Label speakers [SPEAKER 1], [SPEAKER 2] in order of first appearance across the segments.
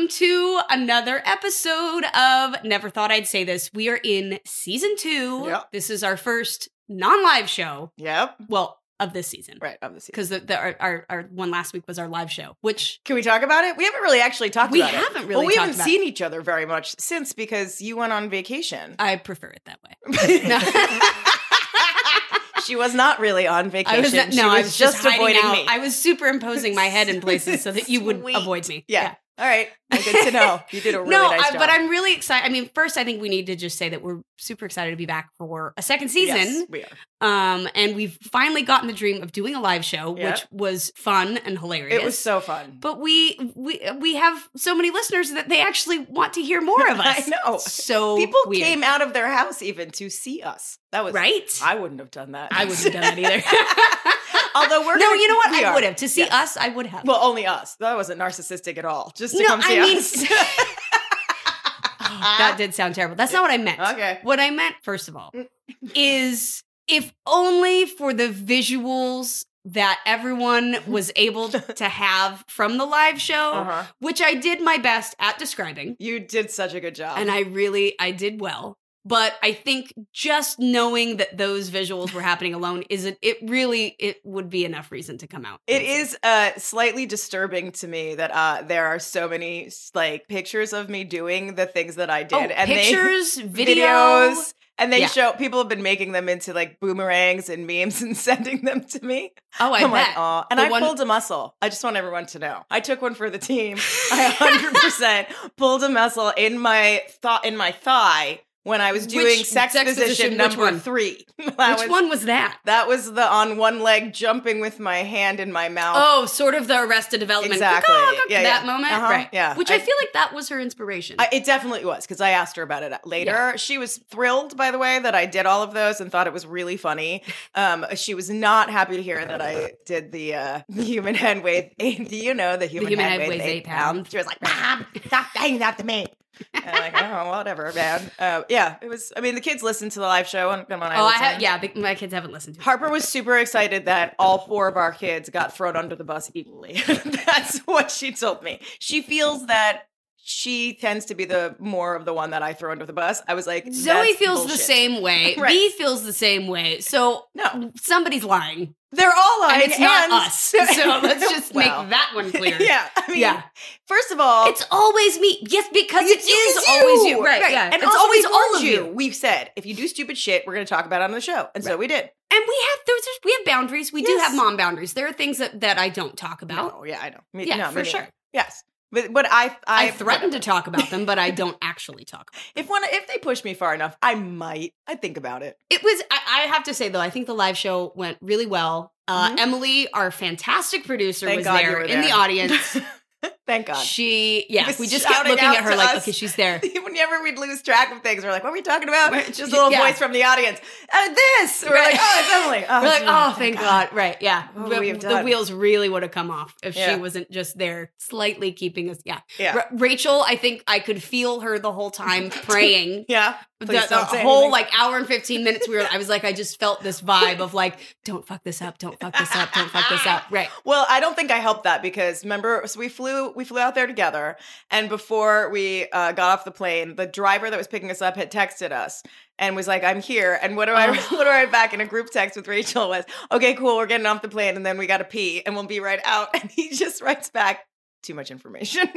[SPEAKER 1] welcome to another episode of Never Thought I'd Say This. We are in season 2.
[SPEAKER 2] Yep.
[SPEAKER 1] This is our first non-live show.
[SPEAKER 2] Yep.
[SPEAKER 1] Well, of this season.
[SPEAKER 2] Right, of the season.
[SPEAKER 1] Because our one last week was our live show, which...
[SPEAKER 2] Can we talk about it? We haven't really actually talked about it.
[SPEAKER 1] We haven't really
[SPEAKER 2] we
[SPEAKER 1] talked
[SPEAKER 2] haven't
[SPEAKER 1] about
[SPEAKER 2] seen each other very much since because you went on vacation.
[SPEAKER 1] I prefer it that way. No.
[SPEAKER 2] She was not really on vacation.
[SPEAKER 1] I was just
[SPEAKER 2] avoiding
[SPEAKER 1] out.
[SPEAKER 2] me.
[SPEAKER 1] I was superimposing my head in places so that you would
[SPEAKER 2] Sweet.
[SPEAKER 1] avoid me.
[SPEAKER 2] Yeah. All right. Well, good to know. You did a really nice job.
[SPEAKER 1] But I'm really excited. I mean, first, I think we need to just say that we're super excited to be back for a second season.
[SPEAKER 2] Yes, we are.
[SPEAKER 1] And we've finally gotten the dream of doing a live show,
[SPEAKER 2] Yep.
[SPEAKER 1] which was fun and hilarious.
[SPEAKER 2] It was so fun.
[SPEAKER 1] But we have so many listeners that they actually want to hear more of us.
[SPEAKER 2] I know.
[SPEAKER 1] So
[SPEAKER 2] people
[SPEAKER 1] weird.
[SPEAKER 2] came out of their house even to see us. That was
[SPEAKER 1] right.
[SPEAKER 2] I wouldn't have done that.
[SPEAKER 1] I wouldn't have done that either.
[SPEAKER 2] Although
[SPEAKER 1] you know what?
[SPEAKER 2] we
[SPEAKER 1] I
[SPEAKER 2] are.
[SPEAKER 1] would have. To see
[SPEAKER 2] Yes.
[SPEAKER 1] us, I would have.
[SPEAKER 2] Well, only us. That wasn't narcissistic at all. Just to
[SPEAKER 1] No,
[SPEAKER 2] come see
[SPEAKER 1] I mean-
[SPEAKER 2] us.
[SPEAKER 1] That did sound terrible. That's not what I meant.
[SPEAKER 2] Okay.
[SPEAKER 1] What I meant, first of all, is if only for the visuals that everyone was able to have from the live show,
[SPEAKER 2] Uh-huh.
[SPEAKER 1] which I did my best at describing.
[SPEAKER 2] You did such a good job.
[SPEAKER 1] And I did well. But I think just knowing that those visuals were happening alone it would be enough reason to come out.
[SPEAKER 2] It is slightly disturbing to me that there are so many like pictures of me doing the things that I did, and
[SPEAKER 1] pictures,
[SPEAKER 2] videos, and they
[SPEAKER 1] Yeah.
[SPEAKER 2] show people have been making them into like boomerangs and memes and sending them to me.
[SPEAKER 1] Oh, I
[SPEAKER 2] I'm
[SPEAKER 1] bet.
[SPEAKER 2] like, aw. And
[SPEAKER 1] The
[SPEAKER 2] I
[SPEAKER 1] one-
[SPEAKER 2] pulled a muscle. I just want everyone to know. I took one for the team. I 100% pulled a muscle in my thigh when I was doing sex position
[SPEAKER 1] which
[SPEAKER 2] number
[SPEAKER 1] one?
[SPEAKER 2] 3.
[SPEAKER 1] Which one was that?
[SPEAKER 2] That was the on one leg jumping with my hand in my mouth.
[SPEAKER 1] Oh, sort of the Arrested Development.
[SPEAKER 2] Exactly. Yeah,
[SPEAKER 1] that
[SPEAKER 2] yeah.
[SPEAKER 1] moment.
[SPEAKER 2] Uh-huh.
[SPEAKER 1] Right.
[SPEAKER 2] Yeah.
[SPEAKER 1] Which I feel like that was her inspiration.
[SPEAKER 2] It definitely was, because I asked her about it later.
[SPEAKER 1] Yeah.
[SPEAKER 2] She was thrilled, by the way, that I did all of those and thought it was really funny. She was not happy to hear that I did the human head weigh. Do you know the human head weighs 8 pounds? She was like, Mom, stop saying that to me. And I'm like, oh, whatever, man. Yeah, it was. I mean, the kids listened to the live show on
[SPEAKER 1] My kids haven't listened to it.
[SPEAKER 2] Harper was super excited that all 4 of our kids got thrown under the bus equally. That's what she told me. She feels that she tends to be the more of the one that I throw under the bus. I was like,
[SPEAKER 1] Zoe
[SPEAKER 2] that's
[SPEAKER 1] feels
[SPEAKER 2] bullshit.
[SPEAKER 1] the same way.
[SPEAKER 2] Right.
[SPEAKER 1] B feels the same way. So
[SPEAKER 2] No.
[SPEAKER 1] somebody's lying.
[SPEAKER 2] They're all lying.
[SPEAKER 1] And it's not us. So let's just
[SPEAKER 2] Well,
[SPEAKER 1] make that one clear.
[SPEAKER 2] Yeah. I mean,
[SPEAKER 1] Yeah.
[SPEAKER 2] first of all,
[SPEAKER 1] It's always me. Yes, because it
[SPEAKER 2] it's
[SPEAKER 1] is
[SPEAKER 2] you.
[SPEAKER 1] always you. Right. Yeah.
[SPEAKER 2] And
[SPEAKER 1] it's
[SPEAKER 2] also
[SPEAKER 1] always
[SPEAKER 2] we
[SPEAKER 1] all
[SPEAKER 2] warned
[SPEAKER 1] of you.
[SPEAKER 2] We've said, if you do stupid shit, we're going to talk about it on the show. And so we did.
[SPEAKER 1] And we have boundaries. We do
[SPEAKER 2] Yes.
[SPEAKER 1] have mom boundaries. There are things that I don't talk about.
[SPEAKER 2] No, yeah, I know. Me,
[SPEAKER 1] Yeah,
[SPEAKER 2] no,
[SPEAKER 1] for
[SPEAKER 2] me
[SPEAKER 1] sure.
[SPEAKER 2] neither. Yes. But
[SPEAKER 1] I threaten to talk about them, but I don't actually talk about them.
[SPEAKER 2] If they push me far enough, I'd think about it.
[SPEAKER 1] It was, I have to say though, I think the live show went really well. Emily, our fantastic producer,
[SPEAKER 2] Thank
[SPEAKER 1] was
[SPEAKER 2] God you
[SPEAKER 1] there
[SPEAKER 2] were
[SPEAKER 1] in the
[SPEAKER 2] there.
[SPEAKER 1] audience.
[SPEAKER 2] Thank God.
[SPEAKER 1] We
[SPEAKER 2] was
[SPEAKER 1] just kept
[SPEAKER 2] shouting
[SPEAKER 1] looking
[SPEAKER 2] out
[SPEAKER 1] at her
[SPEAKER 2] to
[SPEAKER 1] like,
[SPEAKER 2] us.
[SPEAKER 1] okay, she's there.
[SPEAKER 2] Whenever we'd lose track of things, we're like, what are we talking about?
[SPEAKER 1] Right.
[SPEAKER 2] Just a little
[SPEAKER 1] Yeah.
[SPEAKER 2] voice from the audience. This! We're like, oh, it's Emily. Oh,
[SPEAKER 1] We're like, oh, thank God. Right, yeah.
[SPEAKER 2] What would we have
[SPEAKER 1] The
[SPEAKER 2] done?
[SPEAKER 1] wheels really would have come off if
[SPEAKER 2] Yeah.
[SPEAKER 1] she wasn't just there slightly keeping us. Yeah.
[SPEAKER 2] Yeah.
[SPEAKER 1] Rachel, I think I could feel her the whole time praying.
[SPEAKER 2] Yeah.
[SPEAKER 1] The
[SPEAKER 2] Please don't say
[SPEAKER 1] whole
[SPEAKER 2] anything.
[SPEAKER 1] like hour and 15 minutes I was like, I just felt this vibe of like, don't fuck this up, don't fuck this up, don't fuck this up. Right.
[SPEAKER 2] Well, I don't think I helped that because remember, so we flew out there together, and before we got off the plane, the driver that was picking us up had texted us and was like, "I'm here." And what do I write back in a group text with Rachel was, "Okay, cool, we're getting off the plane, and then we got to pee, and we'll be right out." And he just writes back, "Too much information."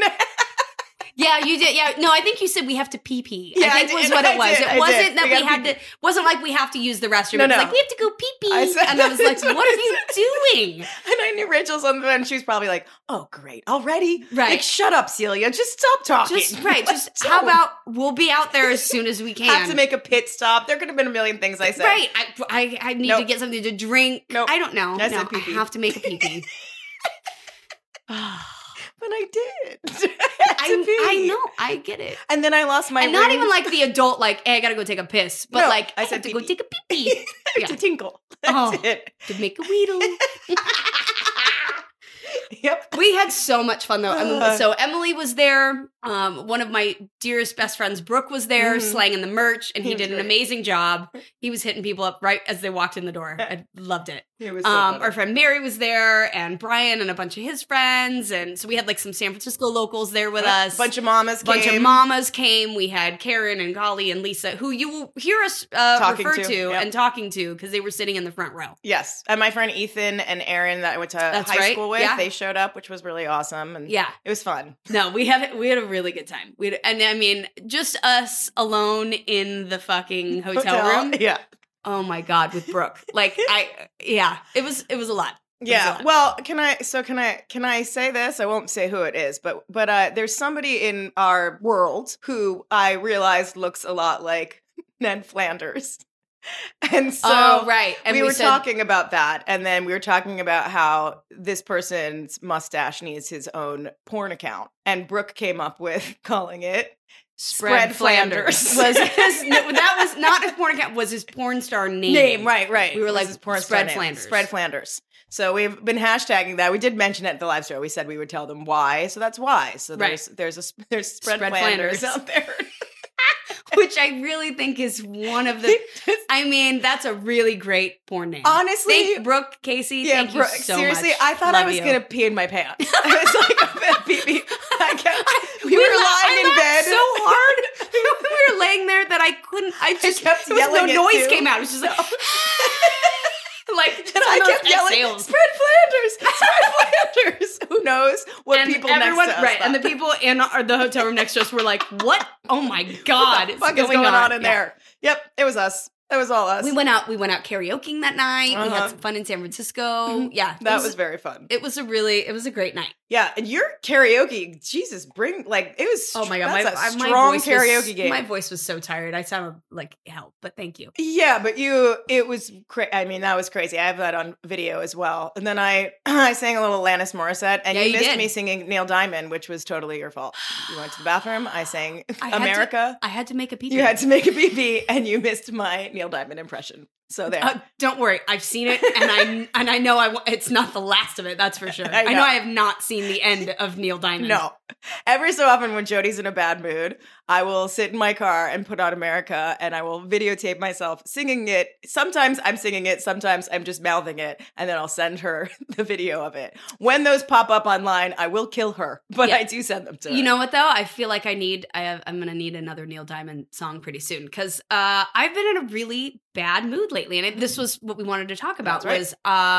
[SPEAKER 1] Yeah, you did. Yeah, no, I think you said we have to pee.
[SPEAKER 2] Yeah,
[SPEAKER 1] I think
[SPEAKER 2] I
[SPEAKER 1] was
[SPEAKER 2] did.
[SPEAKER 1] what
[SPEAKER 2] I
[SPEAKER 1] it was.
[SPEAKER 2] did.
[SPEAKER 1] It
[SPEAKER 2] I
[SPEAKER 1] wasn't
[SPEAKER 2] did.
[SPEAKER 1] that
[SPEAKER 2] We
[SPEAKER 1] we
[SPEAKER 2] gotta
[SPEAKER 1] had
[SPEAKER 2] pee.
[SPEAKER 1] to. Wasn't like we have to use the restroom.
[SPEAKER 2] No,
[SPEAKER 1] It was
[SPEAKER 2] no.
[SPEAKER 1] like we have to go pee pee.
[SPEAKER 2] I said-
[SPEAKER 1] And I was like, what are you doing?
[SPEAKER 2] And I knew Rachel's on the phone. She was probably like, "Oh, great, already?
[SPEAKER 1] Right.
[SPEAKER 2] Like, shut up, Celia. Just stop talking."
[SPEAKER 1] Just how about we'll be out there as soon as we can.
[SPEAKER 2] have to make a pit stop? There could have been a million things I said.
[SPEAKER 1] Right. I need to get something to drink.
[SPEAKER 2] Nope.
[SPEAKER 1] I don't know.
[SPEAKER 2] I
[SPEAKER 1] No,
[SPEAKER 2] said
[SPEAKER 1] I
[SPEAKER 2] pee-pee.
[SPEAKER 1] have to make a pee pee.
[SPEAKER 2] But I did. I had to pee.
[SPEAKER 1] I know. I get it.
[SPEAKER 2] And then I lost my
[SPEAKER 1] And not
[SPEAKER 2] ring.
[SPEAKER 1] even like the adult, like, hey, I gotta go take a piss. But
[SPEAKER 2] No,
[SPEAKER 1] like,
[SPEAKER 2] I
[SPEAKER 1] I
[SPEAKER 2] said
[SPEAKER 1] have to go
[SPEAKER 2] pee-pee.
[SPEAKER 1] take a pee pee. Yeah.
[SPEAKER 2] to tinkle. That's
[SPEAKER 1] Oh.
[SPEAKER 2] it.
[SPEAKER 1] To make a weedle.
[SPEAKER 2] Yep.
[SPEAKER 1] We had so much fun though. I mean, so Emily was there. One of my dearest best friends, Brooke, was there
[SPEAKER 2] Mhm.
[SPEAKER 1] slanging the merch, and he
[SPEAKER 2] He was
[SPEAKER 1] did an
[SPEAKER 2] great.
[SPEAKER 1] amazing job. He was hitting people up right as they walked in the door. I loved it.
[SPEAKER 2] It was so funny.
[SPEAKER 1] Our friend Mary was there, and Brian and a bunch of his friends, and so we had like some San Francisco locals there with us.
[SPEAKER 2] Bunch of mamas
[SPEAKER 1] came. We had Karen and Golly and Lisa, who you will hear us refer to and talking to because they were sitting in the front row.
[SPEAKER 2] Yes, and my friend Ethan and Aaron that I went to high school with, they showed up, which was really awesome, and it was fun.
[SPEAKER 1] No, we had a really good time. And I mean, just us alone in the fucking hotel room.
[SPEAKER 2] Yeah.
[SPEAKER 1] Oh my God, with Brooke. Like it was a lot.
[SPEAKER 2] Yeah. Well, can I say this? I won't say who it is, but there's somebody in our world who I realized looks a lot like Ned Flanders. And so and we were talking about that, and then we were talking about how this person's mustache needs his own porn account, and Brooke came up with calling it Spread Flanders.
[SPEAKER 1] That was not his porn account, was his porn star name.
[SPEAKER 2] Right.
[SPEAKER 1] We were like, Spread Flanders.
[SPEAKER 2] Spread Flanders. So we've been hashtagging that. We did mention it at the live show. We said we would tell them why, so that's why. So there's Spread Flanders out there.
[SPEAKER 1] Which I really think is one of the, I mean, that's a really great porn name.
[SPEAKER 2] Honestly.
[SPEAKER 1] Brooke, Casey, thank you so
[SPEAKER 2] seriously,
[SPEAKER 1] much.
[SPEAKER 2] I thought I was going to pee in my pants. It's like a pee-pee. We were lying in bed.
[SPEAKER 1] So hard. We were laying there that I just
[SPEAKER 2] kept yelling.
[SPEAKER 1] No noise came out. It was just like,
[SPEAKER 2] and I kept yelling, Spread Flanders. Who knows what people next to us
[SPEAKER 1] and the people in the hotel room next to us were like, what? Oh my God.
[SPEAKER 2] What the fuck is going on in there? Yep, it was us. It was all us.
[SPEAKER 1] We went out karaokeing that night. We had some fun in San Francisco. Mm-hmm. Yeah.
[SPEAKER 2] That was very fun.
[SPEAKER 1] It was a great night.
[SPEAKER 2] Yeah, and your karaoke, Jesus, it was
[SPEAKER 1] oh my God,
[SPEAKER 2] my strong karaoke game.
[SPEAKER 1] My voice was so tired. I sounded like hell, but thank you.
[SPEAKER 2] Yeah, but it was I mean, that was crazy. I have that on video as well. And then I sang a little Alanis Morissette, and you missed me singing Neil Diamond, which was totally your fault. You went to the bathroom, I sang America.
[SPEAKER 1] I had to make a pee-pee.
[SPEAKER 2] You had to make a pee-pee, and you missed my Neil Diamond impression. So there.
[SPEAKER 1] Don't worry, I've seen it, and I know it's not the last of it. That's for sure. I know I have not seen the end of Neil Diamond.
[SPEAKER 2] No. Every so often, when Jody's in a bad mood, I will sit in my car and put on America, and I will videotape myself singing it. Sometimes I'm singing it, sometimes I'm just mouthing it, and then I'll send her the video of it. When those pop up online, I will kill her, but I do send them to her.
[SPEAKER 1] You know what though? I feel like I'm going to need another Neil Diamond song pretty soon because I've been in a really bad mood lately, and this was what we wanted to talk about. Was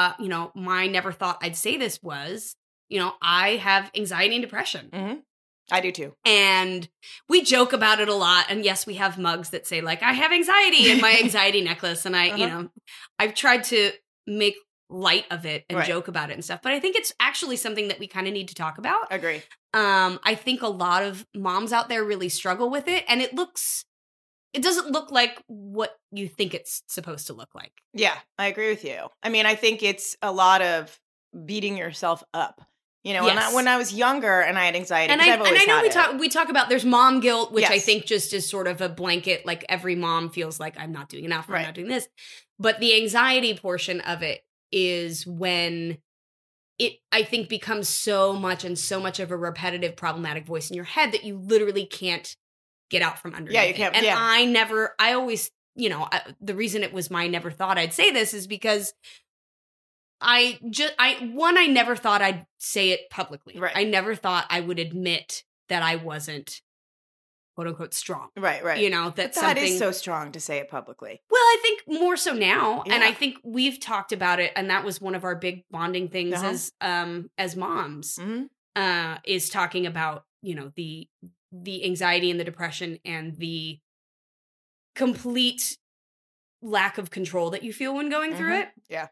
[SPEAKER 1] my never thought I'd say this was, I have anxiety and depression.
[SPEAKER 2] Mm-hmm. I do too.
[SPEAKER 1] And we joke about it a lot. And yes, we have mugs that say like, I have anxiety and my anxiety necklace. And I've tried to make light of it and joke about it and stuff. But I think it's actually something that we kind of need to talk about.
[SPEAKER 2] Agree.
[SPEAKER 1] I think a lot of moms out there really struggle with it. And it doesn't look like what you think it's supposed to look like.
[SPEAKER 2] Yeah, I agree with you. I mean, I think it's a lot of beating yourself up. When I was younger and I had anxiety,
[SPEAKER 1] and I know we talk about there's mom guilt, which I think just is sort of a blanket, like every mom feels like I'm not doing enough, or I'm not doing this. But the anxiety portion of it is when it, I think, becomes so much of a repetitive, problematic voice in your head that you literally can't get out from underneath.
[SPEAKER 2] Yeah, you can't.
[SPEAKER 1] And I always, the reason it was my never thought I'd say this is because I never thought I'd say it publicly.
[SPEAKER 2] Right.
[SPEAKER 1] I never thought I would admit that I wasn't, quote unquote, strong.
[SPEAKER 2] Right. That is so strong to say it publicly.
[SPEAKER 1] Well, I think more so now. Yeah. And I think we've talked about it. And that was one of our big bonding things as moms, is talking about, the anxiety and the depression and the complete lack of control that you feel when going through it.
[SPEAKER 2] Yeah.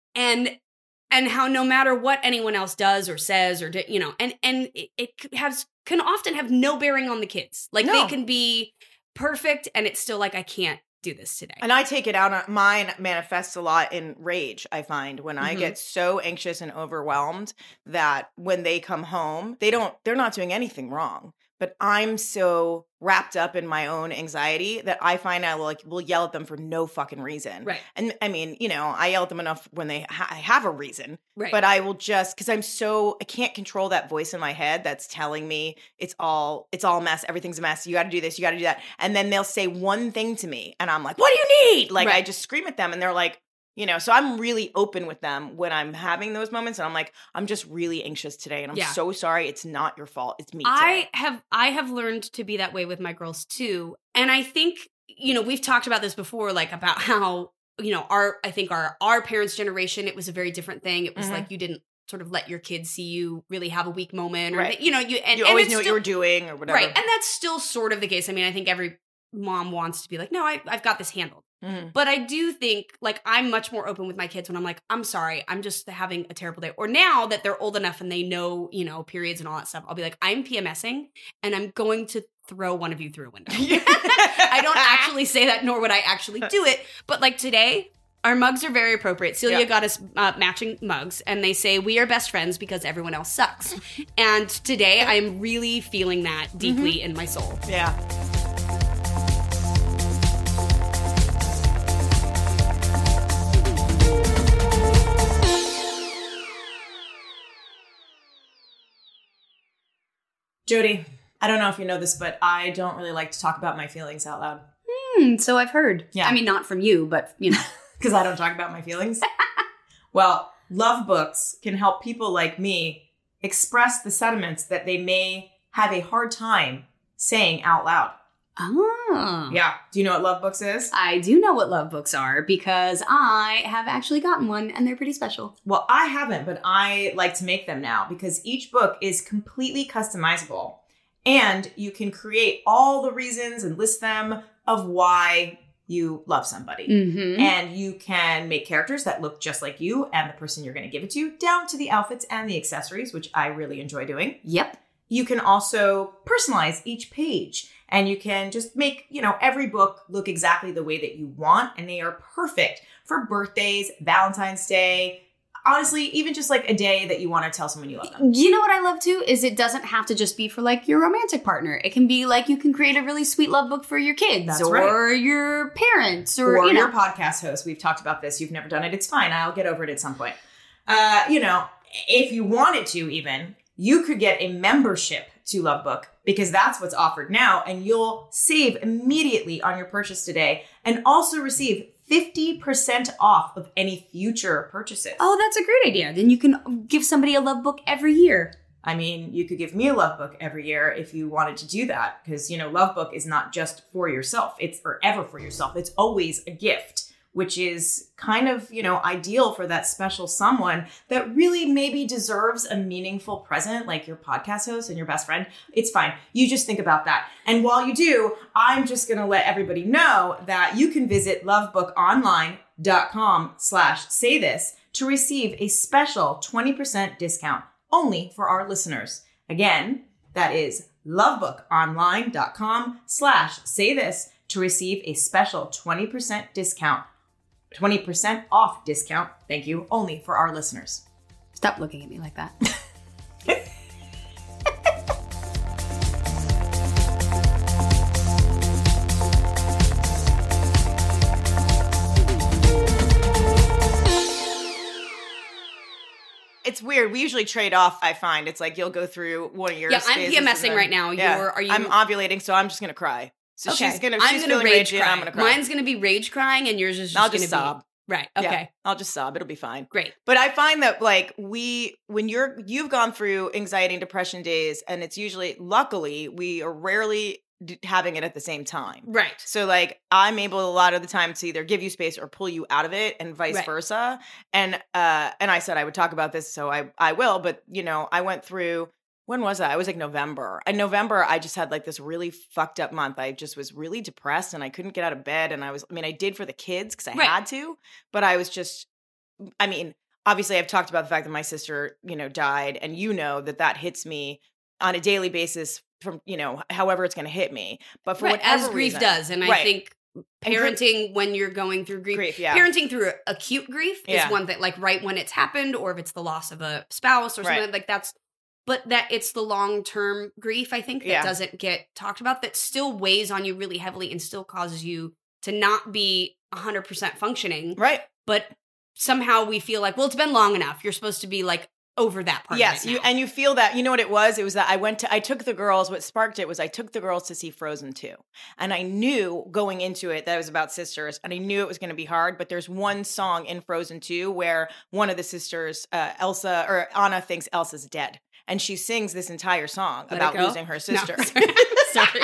[SPEAKER 1] And how no matter what anyone else does or says or and it can often have no bearing on the kids. Like they can be perfect and it's still like, I can't do this today.
[SPEAKER 2] And I take it out on mine manifests a lot in rage. I find when I get so anxious and overwhelmed that when they come home, they're not doing anything wrong. But I'm so wrapped up in my own anxiety that I find I will yell at them for no fucking reason.
[SPEAKER 1] Right.
[SPEAKER 2] And I mean, I yell at them enough when they have a reason.
[SPEAKER 1] Right.
[SPEAKER 2] But I will just, because I can't control that voice in my head that's telling me it's all a mess. Everything's a mess. You got to do this. You got to do that. And then they'll say one thing to me and I'm like, what do you need? Like I just scream at them and they're like, You know, so I'm really open with them when I'm having those moments, and I'm like, I'm just really anxious today, and I'm so sorry. It's not your fault. It's me today.
[SPEAKER 1] I have learned to be that way with my girls too. And I think, you know, we've talked about this before, like about how, you know, our parents' generation, it was a very different thing. It was like you didn't sort of let your kids see you really have a weak moment, or you know, you
[SPEAKER 2] always knew what you were doing or whatever.
[SPEAKER 1] Right. And that's still sort of the case. I mean, I think every mom wants to be like, no, I've got this handled. But I do think, like, I'm much more open with my kids when I'm like, I'm sorry, I'm just having a terrible day. Or now that they're old enough and they know, you know, periods and all that stuff, I'll be like, I'm PMSing and I'm going to throw one of you through a window. I don't actually say that, nor would I actually do it. But like today, our mugs are very appropriate. Celia got us matching mugs, and they say, we are best friends because everyone else sucks. And today, I'm really feeling that deeply in my soul.
[SPEAKER 2] Yeah. Jody, I don't know if you know this, but I don't really like to talk about my feelings out loud.
[SPEAKER 1] So I've heard. Yeah. I mean, not from you, but, you know.
[SPEAKER 2] Because I don't talk about my feelings. Well, love books can help people like me express the sentiments that they may have a hard time saying out loud.
[SPEAKER 1] Oh.
[SPEAKER 2] Yeah. Do you know what love books is?
[SPEAKER 1] I do know what love books are because I have actually gotten one and they're pretty special.
[SPEAKER 2] Well, I haven't, but I like to make them now because each book is completely customizable and you can create all the reasons and list them of why you love somebody. And you can make characters that look just like you and the person you're going to give it to, down to the outfits and the accessories, which I really enjoy doing.
[SPEAKER 1] Yep.
[SPEAKER 2] You can also personalize each page. And you can just make, you know, every book look exactly the way that you want. And they are perfect for birthdays, Valentine's Day, honestly, even just like a day that you want to tell someone you love them.
[SPEAKER 1] You know what I love too? Is it doesn't have to just be for like your romantic partner. It can be like you can create a really sweet love book for your kids or your parents or you know.
[SPEAKER 2] Your podcast host. We've talked about this. You've never done it. It's fine. I'll get over it at some point. You know, if you wanted to even, you could get a membership to Lovebook because that's what's offered now. And you'll save immediately on your purchase today and also receive 50% off of any future purchases.
[SPEAKER 1] Oh, that's a great idea. Then you can give somebody a love book every year.
[SPEAKER 2] I mean, you could give me a love book every year if you wanted to do that because, you know, love book is not just for yourself. It's forever for yourself. It's always a gift, which is kind of, you know, ideal for that special someone that really maybe deserves a meaningful present, like your podcast host and your best friend. It's fine. You just think about that. And while you do, I'm just going to let everybody know that you can visit lovebookonline.com/saythis to receive a special 20% discount only for our listeners. Again, that is lovebookonline.com/saythis to receive a special 20% discount. 20% off discount, thank you, only for our listeners.
[SPEAKER 1] Stop looking at me like that.
[SPEAKER 2] It's weird. We usually trade off, I find. It's like you'll go through one of yours.
[SPEAKER 1] Yeah, I'm PMSing right now.
[SPEAKER 2] Yeah. I'm ovulating, so I'm just going to cry. So
[SPEAKER 1] okay.
[SPEAKER 2] she's feeling rage cry. I'm gonna cry.
[SPEAKER 1] Mine's gonna be rage crying, and yours is just gonna
[SPEAKER 2] sob.
[SPEAKER 1] Right. Okay.
[SPEAKER 2] Yeah, I'll just sob. It'll be fine.
[SPEAKER 1] Great.
[SPEAKER 2] But I find that like when you've gone through anxiety and depression days, and it's usually, luckily, we are rarely having it at the same time.
[SPEAKER 1] Right.
[SPEAKER 2] So like I'm able a lot of the time to either give you space or pull you out of it, and vice versa. And I said I would talk about this, so I will. But you know, I went through. When was that? I was like November. In November, I just had like this really fucked up month. I just was really depressed and I couldn't get out of bed. And I did for the kids because I had to, but I was just, obviously I've talked about the fact that my sister, you know, died, and you know that hits me on a daily basis from, you know, however it's going to hit me. But for whatever
[SPEAKER 1] as grief
[SPEAKER 2] reason,
[SPEAKER 1] does. And I think parenting when you're going through grief parenting through acute grief is one thing, like right when it's happened, or if it's the loss of a spouse or something like that's. But that it's the long-term grief, I think, that doesn't get talked about, that still weighs on you really heavily and still causes you to not be 100% functioning.
[SPEAKER 2] Right.
[SPEAKER 1] But somehow we feel like, well, it's been long enough. You're supposed to be like over that part.
[SPEAKER 2] Yes,
[SPEAKER 1] of it now.
[SPEAKER 2] and you feel that. You know what it was? It was that I took the girls. What sparked it was I took the girls to see Frozen 2, and I knew going into it that it was about sisters, and I knew it was going to be hard. But there's one song in Frozen 2 where one of the sisters, Elsa or Anna, thinks Elsa's dead, and she sings this entire song about losing her sister.
[SPEAKER 1] No, sorry.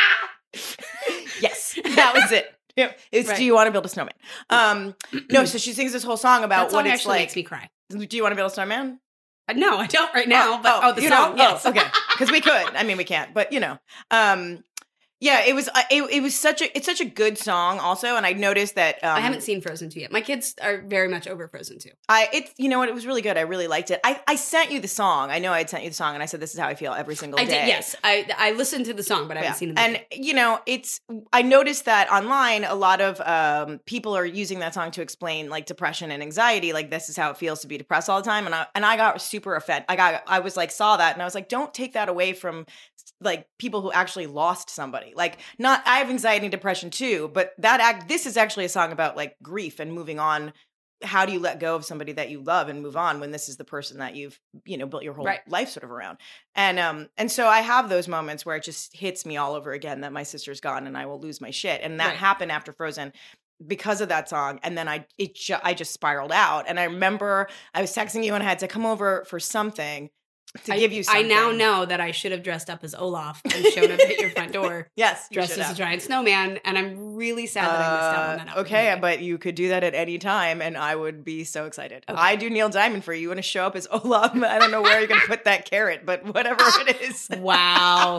[SPEAKER 2] Yes, that was it. It's right. Do you want to build a snowman? No, so she sings this whole song about what it's like.
[SPEAKER 1] Makes me cry.
[SPEAKER 2] Do you want to build a snowman?
[SPEAKER 1] No, I don't right now. But the song, yes.
[SPEAKER 2] Okay, because we could. I mean, we can't, but yeah, it was. It's such a good song, also, and I noticed that
[SPEAKER 1] I haven't seen Frozen 2 yet. My kids are very much over Frozen 2.
[SPEAKER 2] You know what? It was really good. I really liked it. I sent you the song. I know I had sent you the song, and I said this is how I feel every single day.
[SPEAKER 1] I did. Yes, I listened to the song, but I haven't seen the video.
[SPEAKER 2] And I noticed that online a lot of people are using that song to explain like depression and anxiety. Like this is how it feels to be depressed all the time, and I got super offended. I was like saw that, and I was like, don't take that away from like people who actually lost somebody. Like I have anxiety and depression too, but this is actually a song about like grief and moving on. How do you let go of somebody that you love and move on when this is the person that you've, built your whole life sort of around? And so I have those moments where it just hits me all over again that my sister's gone and I will lose my shit. And that happened after Frozen because of that song. And then I just spiraled out. And I remember I was texting you and I had to come over for something. Give you something.
[SPEAKER 1] I now know that I should have dressed up as Olaf and shown up at your front door.
[SPEAKER 2] Yes,
[SPEAKER 1] dressed as a giant snowman, and I'm really sad that I missed out on that.
[SPEAKER 2] Okay, but you could do that at any time, and I would be so excited. Okay. I do Neil Diamond for you. You want to show up as Olaf? I don't know where you're going to put that carrot, but whatever it is.
[SPEAKER 1] Wow.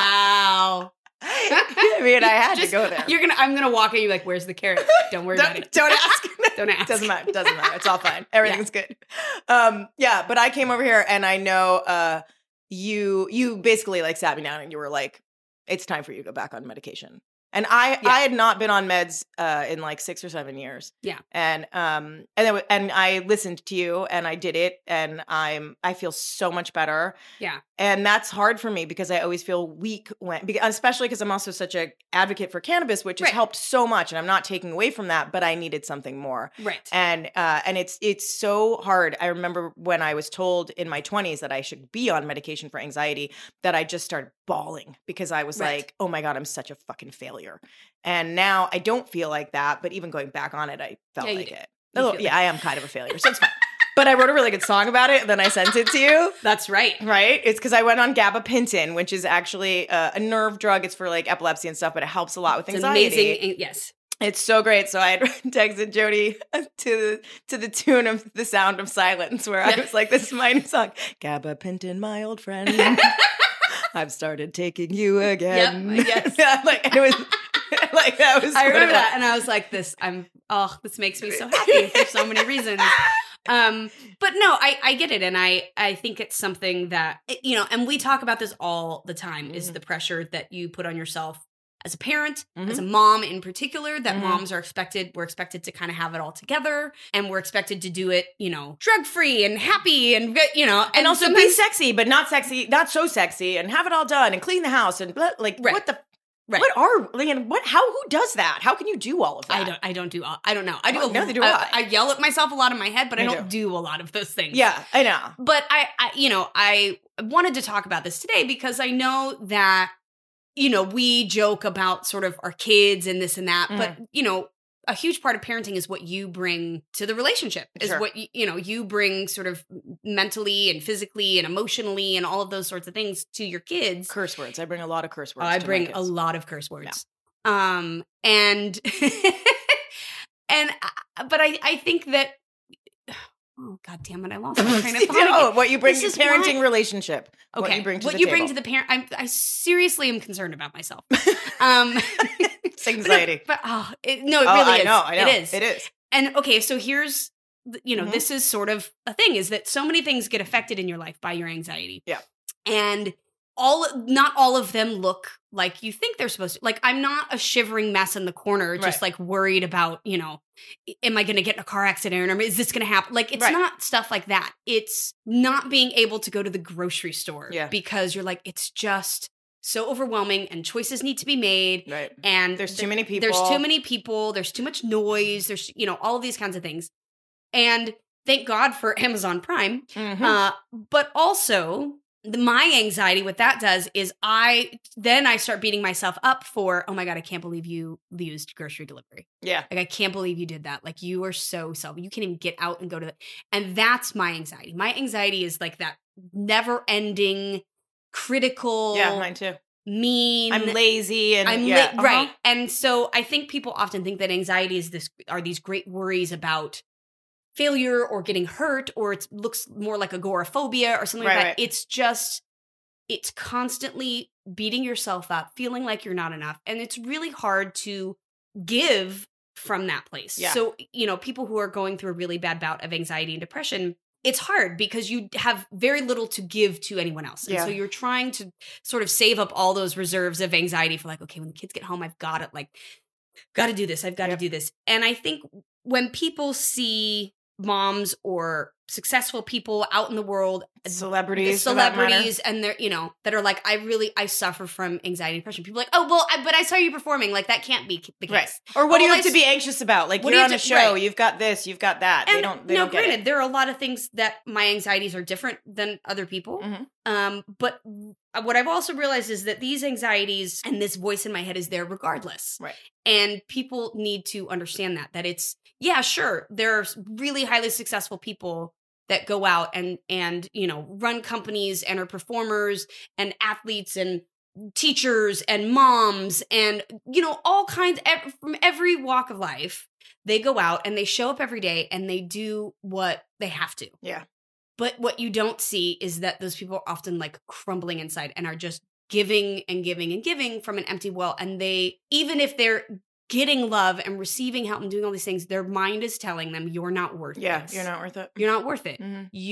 [SPEAKER 2] I mean, I had to go there.
[SPEAKER 1] I'm gonna walk at you like, "Where's the carrot?" Don't worry about it.
[SPEAKER 2] Don't ask.
[SPEAKER 1] Don't ask.
[SPEAKER 2] Doesn't matter. It's all fine. Everything's good. But I came over here and I know you basically like sat me down and you were like, "It's time for you to go back on medication." And I had not been on meds in like 6 or 7 years.
[SPEAKER 1] Yeah.
[SPEAKER 2] And I listened to you and I did it and I feel so much better.
[SPEAKER 1] Yeah.
[SPEAKER 2] And that's hard for me because I always feel weak especially because I'm also such an advocate for cannabis, which has helped so much. And I'm not taking away from that, but I needed something more.
[SPEAKER 1] Right.
[SPEAKER 2] And it's so hard. I remember when I was told in my 20s that I should be on medication for anxiety, that I just started bawling because I was like, oh my God, I'm such a fucking failure. And now I don't feel like that, but even going back on it, I felt like it. I am kind of a failure, so it's fine. But I wrote a really good song about it, and then I sent it to you.
[SPEAKER 1] That's right.
[SPEAKER 2] Right? It's because I went on gabapentin, which is actually a nerve drug. It's for like epilepsy and stuff, but it helps a lot with anxiety.
[SPEAKER 1] It's amazing. Yes.
[SPEAKER 2] It's so great. So I had texted Jody to the tune of The Sound of Silence, where I was like, this is my new song. Gabapentin, my old friend. I've started taking you again.
[SPEAKER 1] Yep. Yes.
[SPEAKER 2] Like it was like that was.
[SPEAKER 1] I remember that, and I was like, this makes me so happy for so many reasons. But no, I get it. And I think it's something that, and we talk about this all the time, is the pressure that you put on yourself as a parent, as a mom in particular, that moms we're expected to kind of have it all together, and we're expected to do it, drug-free and happy and,
[SPEAKER 2] and also be sexy, but not so sexy, and have it all done and clean the house and what the Right. Who does that? How can you do all of that?
[SPEAKER 1] I don't know. I do
[SPEAKER 2] neither do I.
[SPEAKER 1] I yell at myself a lot in my head, but I don't do a lot of those things.
[SPEAKER 2] Yeah, I know.
[SPEAKER 1] But I wanted to talk about this today because I know that, we joke about sort of our kids and this and that, but, a huge part of parenting is what you bring to the relationship, is what, you bring sort of mentally and physically and emotionally and all of those sorts of things to your kids.
[SPEAKER 2] Curse words. I bring a lot of curse words.
[SPEAKER 1] I bring a lot of curse words.
[SPEAKER 2] Yeah.
[SPEAKER 1] And but I think that, oh, God damn it, I lost my train of thought.
[SPEAKER 2] What you bring to the parenting relationship.
[SPEAKER 1] Okay.
[SPEAKER 2] What you bring to
[SPEAKER 1] what
[SPEAKER 2] the
[SPEAKER 1] you
[SPEAKER 2] table.
[SPEAKER 1] bring to the parent. I seriously am concerned about myself.
[SPEAKER 2] It's anxiety.
[SPEAKER 1] It really is.
[SPEAKER 2] I know.
[SPEAKER 1] It is.
[SPEAKER 2] It is.
[SPEAKER 1] And okay, so here's, this is sort of a thing, is that so many things get affected in your life by your anxiety.
[SPEAKER 2] Yeah.
[SPEAKER 1] And not all of them look like you think they're supposed to. Like, I'm not a shivering mess in the corner, just like worried about, am I going to get in a car accident, or is this going to happen? Like, it's not stuff like that. It's not being able to go to the grocery store because you're like, it's just so overwhelming and choices need to be made.
[SPEAKER 2] Right.
[SPEAKER 1] And
[SPEAKER 2] there's too many people.
[SPEAKER 1] There's too many people. There's too much noise. There's, all of these kinds of things. And thank God for Amazon Prime. But also my anxiety, what that does is I start beating myself up for, oh my God, I can't believe you used grocery delivery.
[SPEAKER 2] Yeah.
[SPEAKER 1] Like, I can't believe you did that. Like, you are so selfish. You can't even get out and go to the, and that's my anxiety. My anxiety is like that never ending, critical.
[SPEAKER 2] Yeah, mine too.
[SPEAKER 1] Mean.
[SPEAKER 2] I'm lazy and
[SPEAKER 1] right. And so I think people often think that anxiety are these great worries about failure or getting hurt, or it looks more like agoraphobia or something like that. Right. It's constantly beating yourself up, feeling like you're not enough. And it's really hard to give from that place. Yeah. So, people who are going through a really bad bout of anxiety and depression, it's hard because you have very little to give to anyone else. And so you're trying to sort of save up all those reserves of anxiety for like, okay, when the kids get home, I've got it. Like, got to do this. I've got to do this. And I think when people see moms or successful people out in the world,
[SPEAKER 2] celebrities,
[SPEAKER 1] and they're, that are like, I suffer from anxiety and depression. People are like, oh, well, but I saw you performing. Like, that can't be the case.
[SPEAKER 2] Right. Or what do you have to be anxious about? Like, you're on a show, you've got this, you've got that.
[SPEAKER 1] And
[SPEAKER 2] they don't get it.
[SPEAKER 1] There are a lot of things that my anxieties are different than other people. But what I've also realized is that these anxieties and this voice in my head is there regardless.
[SPEAKER 2] Right.
[SPEAKER 1] And people need to understand that it's, sure, there are really highly successful people that go out and run companies and are performers and athletes and teachers and moms and, all kinds from every walk of life. They go out and they show up every day and they do what they have to.
[SPEAKER 2] Yeah.
[SPEAKER 1] But what you don't see is that those people are often like crumbling inside and are just giving and giving and giving from an empty well. And they, even if they're getting love and receiving help and doing all these things, their mind is telling them you're not worth it.
[SPEAKER 2] Yeah, you're not worth it.
[SPEAKER 1] You're not worth it.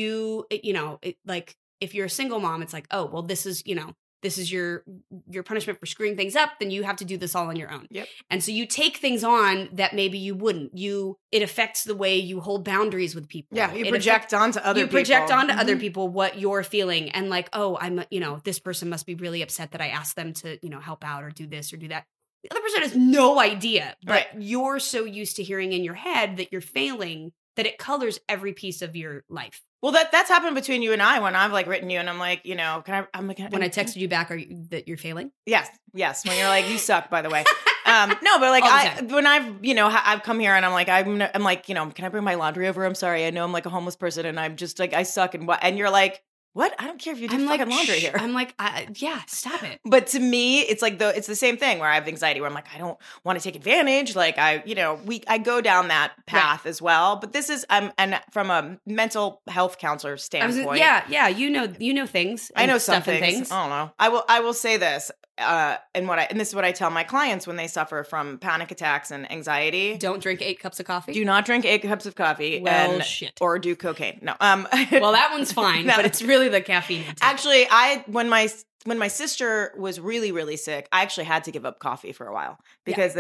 [SPEAKER 1] Like if you're a single mom, it's like, oh, well, this is your punishment for screwing things up, then you have to do this all on your own.
[SPEAKER 2] Yep.
[SPEAKER 1] And so you take things on that maybe you wouldn't. It affects the way you hold boundaries with people.
[SPEAKER 2] Yeah, you project onto other people.
[SPEAKER 1] You project onto other people what you're feeling. And like, oh, I'm, this person must be really upset that I asked them to, help out or do this or do that. The other person has no idea, but you're so used to hearing in your head that you're failing that it colors every piece of your life.
[SPEAKER 2] Well, that's happened between you and I when I've like written you and I'm like, when
[SPEAKER 1] I texted you back, that you're failing?
[SPEAKER 2] Yes. When you're like, you suck, by the way. No, but like when I've come here and I'm like, can I bring my laundry over? I'm sorry. I know I'm like a homeless person and I'm just like, I suck. And you're like, what? I don't care if you do fucking laundry here.
[SPEAKER 1] I'm like, stop it.
[SPEAKER 2] But to me, it's like it's the same thing where I have anxiety where I'm like, I don't want to take advantage. Like I go down that path as well. But this is, and from a mental health counselor standpoint.
[SPEAKER 1] You know things.
[SPEAKER 2] I know some things. I don't know. I will say this. And this is what I tell my clients when they suffer from panic attacks and anxiety.
[SPEAKER 1] Don't drink 8 cups of coffee.
[SPEAKER 2] Do not drink 8 cups of coffee.
[SPEAKER 1] Well, shit.
[SPEAKER 2] Or do cocaine. No.
[SPEAKER 1] Well, that one's fine, but it's really the caffeine.
[SPEAKER 2] Actually, when my sister was really, really sick, I actually had to give up coffee for a while because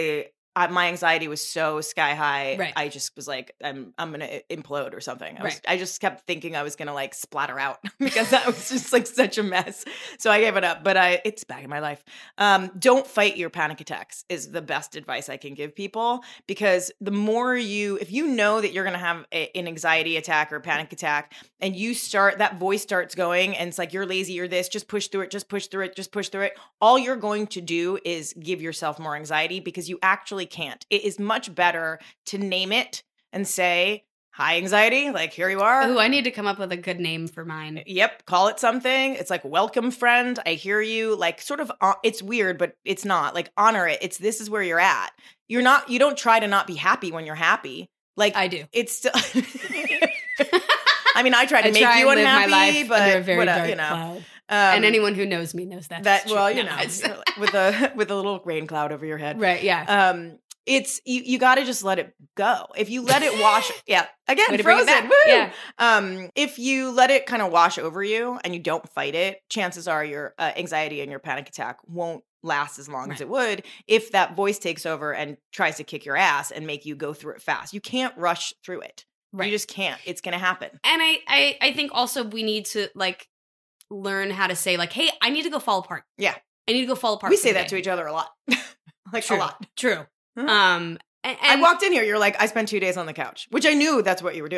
[SPEAKER 2] my anxiety was so sky high. Right. I just was like, I'm going to implode or something. I just kept thinking I was going to like splatter out because that was just like such a mess. So I gave it up, but it's back in my life. Don't fight your panic attacks is the best advice I can give people, because the more if you know that you're going to have an anxiety attack or a panic attack and that voice starts going and it's like, you're lazy, you're this, just push through it. All you're going to do is give yourself more anxiety because you actually can't. It is much better to name it and say, hi, anxiety, like here you are.
[SPEAKER 1] Ooh, I need to come up with a good name for mine.
[SPEAKER 2] Yep, call it something. It's like, welcome, friend. I hear you. Like sort of, it's weird, but it's not. Like honor it. This is where you're at. You don't try to not be happy when you're happy. Like
[SPEAKER 1] I do.
[SPEAKER 2] It's still... I mean, I try to make you unhappy,
[SPEAKER 1] my life
[SPEAKER 2] but
[SPEAKER 1] under a very dark cloud. And anyone who knows me knows that.
[SPEAKER 2] With a little rain cloud over your head,
[SPEAKER 1] right? Yeah.
[SPEAKER 2] It's you got to just let it go. If you let it wash, again, Frozen. Woo!
[SPEAKER 1] Yeah.
[SPEAKER 2] If you let it kind of wash over you and you don't fight it, chances are your anxiety and your panic attack won't last as long as it would if that voice takes over and tries to kick your ass and make you go through it fast. You can't rush through it. Right. You just can't. It's going to happen.
[SPEAKER 1] And I think also we need to like learn how to say like, hey, I need to go fall apart.
[SPEAKER 2] Yeah.
[SPEAKER 1] I need to go fall apart.
[SPEAKER 2] We say that to each other a lot.
[SPEAKER 1] True.
[SPEAKER 2] A lot.
[SPEAKER 1] True.
[SPEAKER 2] And I walked in here. You're like, I spent 2 days on the couch, which I knew that's what you were doing.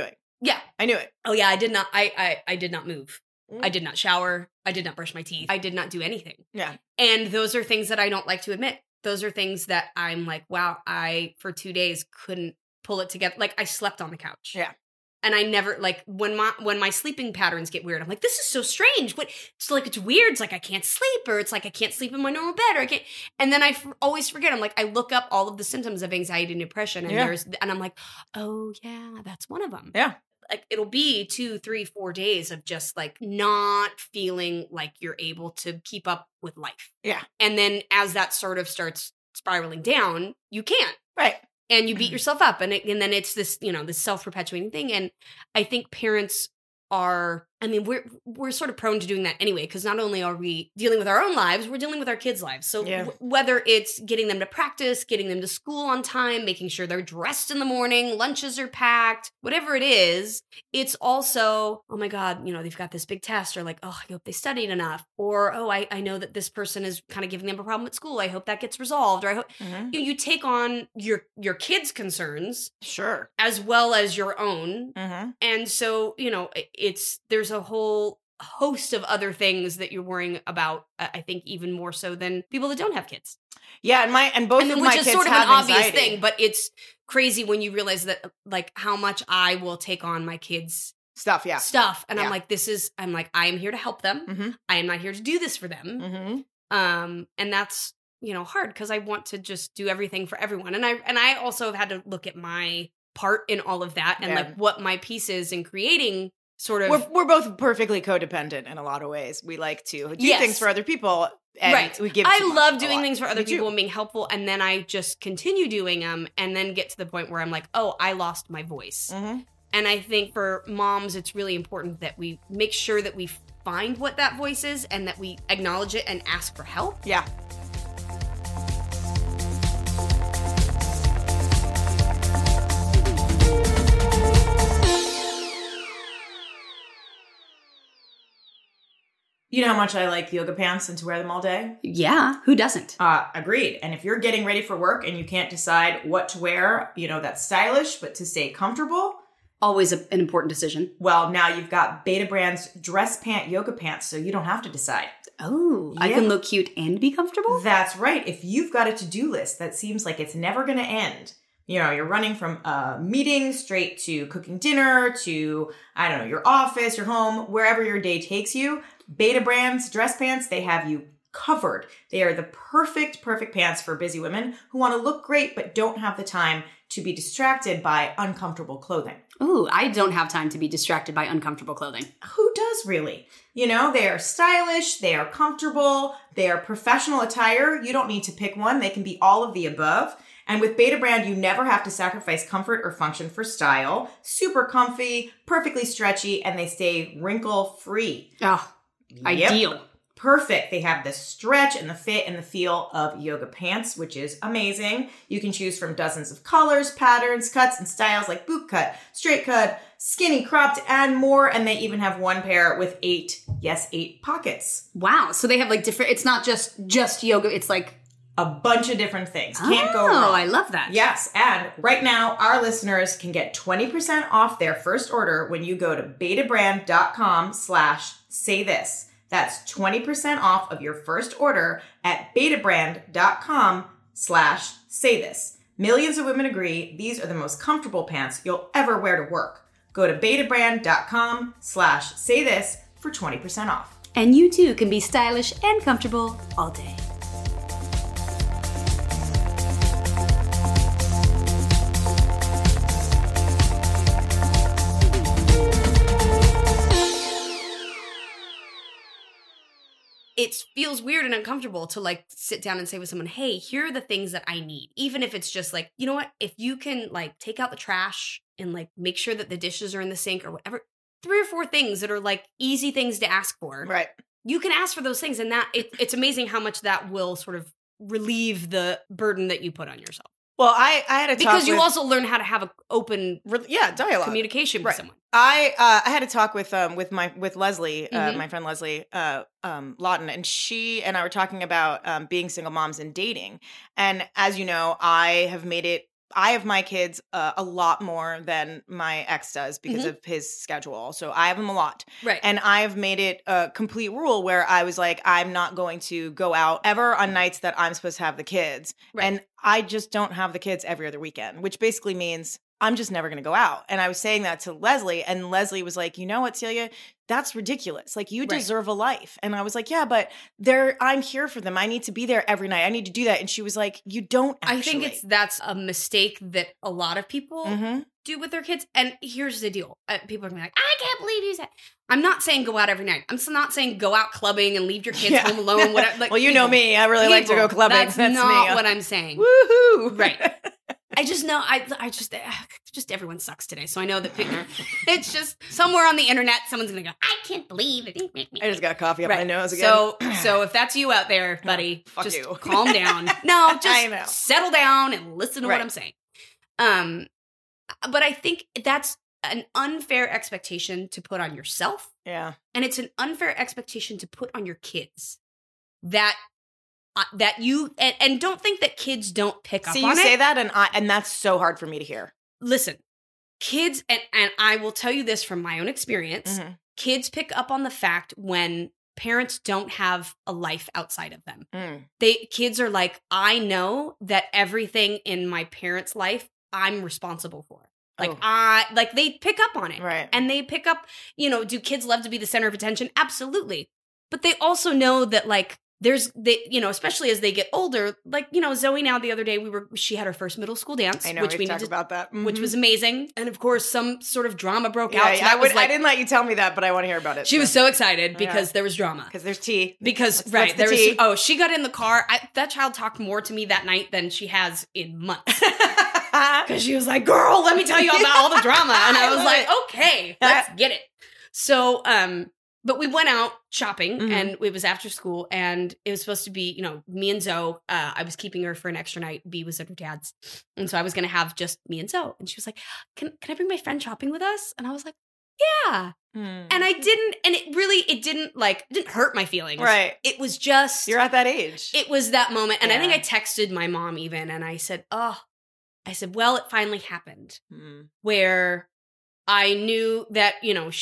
[SPEAKER 1] Yeah.
[SPEAKER 2] I knew it.
[SPEAKER 1] Oh yeah, I did not. I did not move. I did not shower. I did not brush my teeth. I did not do anything.
[SPEAKER 2] Yeah.
[SPEAKER 1] And those are things that I don't like to admit. Those are things that I'm like, wow, I, for 2 days, couldn't pull it together. Like, I slept on the couch.
[SPEAKER 2] Yeah.
[SPEAKER 1] And I never, like, when my sleeping patterns get weird, I'm like, this is so strange. But it's like, it's weird. It's like, I can't sleep, or it's like, I can't sleep in my normal bed, or I can't. And then I always forget. I'm like, I look up all of the symptoms of anxiety and depression, and and I'm like, oh yeah, that's one of them.
[SPEAKER 2] Yeah.
[SPEAKER 1] Like, it'll be 2, 3, 4 days of just like not feeling like you're able to keep up with life.
[SPEAKER 2] Yeah.
[SPEAKER 1] And then as that sort of starts spiraling down, you can't.
[SPEAKER 2] Right.
[SPEAKER 1] And you beat yourself up. And then it's this, this self-perpetuating thing. And I think parents are, I mean, we're sort of prone to doing that anyway, because not only are we dealing with our own lives, we're dealing with our kids' lives. So whether it's getting them to practice, getting them to school on time, making sure they're dressed in the morning, lunches are packed, whatever it is, it's also, oh my God, they've got this big test, or like, oh, I hope they studied enough, or, oh, I know that this person is kind of giving them a problem at school. I hope that gets resolved, or I hope you take on your kids' concerns,
[SPEAKER 2] sure,
[SPEAKER 1] as well as your own. And so, there's a whole host of other things that you're worrying about, I think even more so than people that don't have kids.
[SPEAKER 2] Yeah, and both of my kids have anxiety. Which is sort of an obvious thing,
[SPEAKER 1] but it's crazy when you realize that, like, how much I will take on my kids'
[SPEAKER 2] stuff.
[SPEAKER 1] And I'm like, I am here to help them. I am not here to do this for them. And that's, hard, because I want to just do everything for everyone. And I also have had to look at my part in all of that, and like what my piece is in creating sort of.
[SPEAKER 2] We're both perfectly codependent in a lot of ways. We like to do things for other people, and we give.
[SPEAKER 1] I love doing things for other people and being helpful, and then I just continue doing them, and then get to the point where I'm like, oh, I lost my voice. And I think for moms, it's really important that we make sure that we find what that voice is, and that we acknowledge it and ask for help.
[SPEAKER 2] Yeah. You know how much I like yoga pants and to wear them all day?
[SPEAKER 1] Yeah, who doesn't?
[SPEAKER 2] Agreed. And if you're getting ready for work and you can't decide what to wear, that's stylish, but to stay comfortable.
[SPEAKER 1] Always an important decision.
[SPEAKER 2] Well, now you've got Beta Brand's dress pant yoga pants, so you don't have to decide.
[SPEAKER 1] Oh, I can look cute and be comfortable?
[SPEAKER 2] That's right. If you've got a to-do list that seems like it's never going to end, you're running from a meeting straight to cooking dinner to, I don't know, your office, your home, wherever your day takes you, Beta Brand's dress pants, they have you covered. They are the perfect pants for busy women who want to look great but don't have the time to be distracted by uncomfortable clothing.
[SPEAKER 1] Ooh, I don't have time to be distracted by uncomfortable clothing.
[SPEAKER 2] Who does really? They are stylish, they are comfortable, they are professional attire. You don't need to pick one. They can be all of the above. And with Beta Brand, you never have to sacrifice comfort or function for style. Super comfy, perfectly stretchy, and they stay wrinkle-free.
[SPEAKER 1] Oh, ideal.
[SPEAKER 2] Perfect. They have the stretch and the fit and the feel of yoga pants, which is amazing. You can choose from dozens of colors, patterns, cuts, and styles like boot cut, straight cut, skinny, cropped, and more. And they even have one pair with 8 pockets.
[SPEAKER 1] Wow. So they have like different, it's not just yoga, it's like
[SPEAKER 2] a bunch of different things. Can't go wrong.
[SPEAKER 1] Oh, I love that.
[SPEAKER 2] Yes. And right now, our listeners can get 20% off their first order when you go to betabrand.com/saythis. That's 20% off of your first order at betabrand.com/saythis. Millions of women agree these are the most comfortable pants you'll ever wear to work. Go to betabrand.com/saythis for 20% off.
[SPEAKER 1] And you too can be stylish and comfortable all day. It feels weird and uncomfortable to like sit down and say with someone, hey, here are the things that I need. Even if it's just like, you know what, if you can like take out the trash and like make sure that the dishes are in the sink or whatever, 3 or 4 things that are like easy things to ask for.
[SPEAKER 2] Right.
[SPEAKER 1] You can ask for those things. And that it's amazing how much that will sort of relieve the burden that you put on yourself.
[SPEAKER 2] Well, I had a talk
[SPEAKER 1] because you also learn how to have an open
[SPEAKER 2] dialogue
[SPEAKER 1] communication with someone.
[SPEAKER 2] I had a talk with Leslie, my friend Leslie Lawton, and she and I were talking about being single moms and dating. And as you know, I have made it I have my kids a lot more than my ex does because of his schedule. So I have them a lot.
[SPEAKER 1] Right.
[SPEAKER 2] And I've made it a complete rule where I was like, I'm not going to go out ever on nights that I'm supposed to have the kids. Right. And I just don't have the kids every other weekend, which basically means I'm just never going to go out. And I was saying that to Leslie, and Leslie was like, you know what, Celia, that's ridiculous. Like, you deserve a life. And I was like, yeah, but I'm here for them. I need to be there every night. I need to do that. And she was like, you don't actually.
[SPEAKER 1] I think that's a mistake that a lot of people do with their kids. And here's the deal. People are going to be like, I can't believe you said. I'm not saying go out every night. I'm not saying go out clubbing and leave your kids home alone. Whatever. Like,
[SPEAKER 2] well, you know me. I really like to go clubbing.
[SPEAKER 1] That's not me. What I'm saying.
[SPEAKER 2] Woohoo.
[SPEAKER 1] Right. I just know, I just everyone sucks today. So I know that it's just somewhere on the internet, someone's going to go, I can't believe it.
[SPEAKER 2] I just got coffee up my nose again.
[SPEAKER 1] So if that's you out there, buddy, just
[SPEAKER 2] you.
[SPEAKER 1] Calm down. No, just settle down and listen to what I'm saying. But I think that's an unfair expectation to put on yourself.
[SPEAKER 2] Yeah.
[SPEAKER 1] And it's an unfair expectation to put on your kids that you and don't think that kids don't pick up on it.
[SPEAKER 2] See, you say that, and that's so hard for me to hear.
[SPEAKER 1] Listen, kids, and I will tell you this from my own experience, kids pick up on the fact when parents don't have a life outside of them. Kids are like, I know that everything in my parents' life, I'm responsible for. Like, they pick up on it.
[SPEAKER 2] Right.
[SPEAKER 1] And they pick up, do kids love to be the center of attention? Absolutely. But they also know that, like, especially as they get older, like, Zoe now the other day, she had her first middle school dance.
[SPEAKER 2] I know,
[SPEAKER 1] which we
[SPEAKER 2] talked about that.
[SPEAKER 1] Which was amazing. And of course, some sort of drama broke out. So
[SPEAKER 2] I didn't let you tell me that, but I want to hear about it.
[SPEAKER 1] She was so excited because there was drama.
[SPEAKER 2] Because there's tea.
[SPEAKER 1] Because,
[SPEAKER 2] what's the tea?
[SPEAKER 1] She got in the car. That child talked more to me that night than she has in months. Because she was like, girl, let me tell you about all the drama. And I was like, okay, let's get it. So, but we went out shopping and it was after school and it was supposed to be, me and Zoe. I was keeping her for an extra night. B was at her dad's. And so I was going to have just me and Zoe. And she was like, can I bring my friend shopping with us? And I was like, yeah. And I didn't, and it didn't hurt my feelings.
[SPEAKER 2] Right.
[SPEAKER 1] It was just.
[SPEAKER 2] You're at that age.
[SPEAKER 1] It was that moment. And I think I texted my mom even and I said, well, it finally happened where I knew that,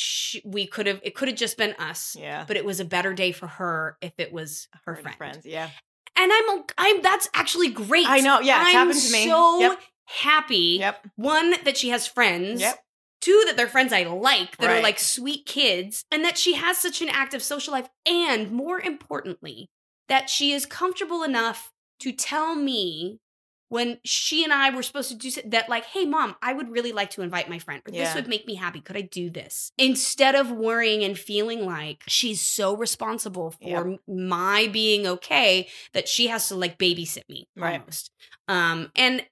[SPEAKER 1] it could have just been us.
[SPEAKER 2] Yeah.
[SPEAKER 1] But it was a better day for her if it was her friends.
[SPEAKER 2] Yeah.
[SPEAKER 1] And that's actually great.
[SPEAKER 2] I know. Yeah. It's happened to me.
[SPEAKER 1] I'm so happy.
[SPEAKER 2] Yep.
[SPEAKER 1] One, that she has friends.
[SPEAKER 2] Yep.
[SPEAKER 1] Two, that they're friends I like, that are like sweet kids. And that she has such an active social life. And more importantly, that she is comfortable enough to tell me when she and I were supposed to do that, like, hey, Mom, I would really like to invite my friend. Or this would make me happy. Could I do this? Instead of worrying and feeling like she's so responsible for my being okay that she has to, like, babysit me almost. And,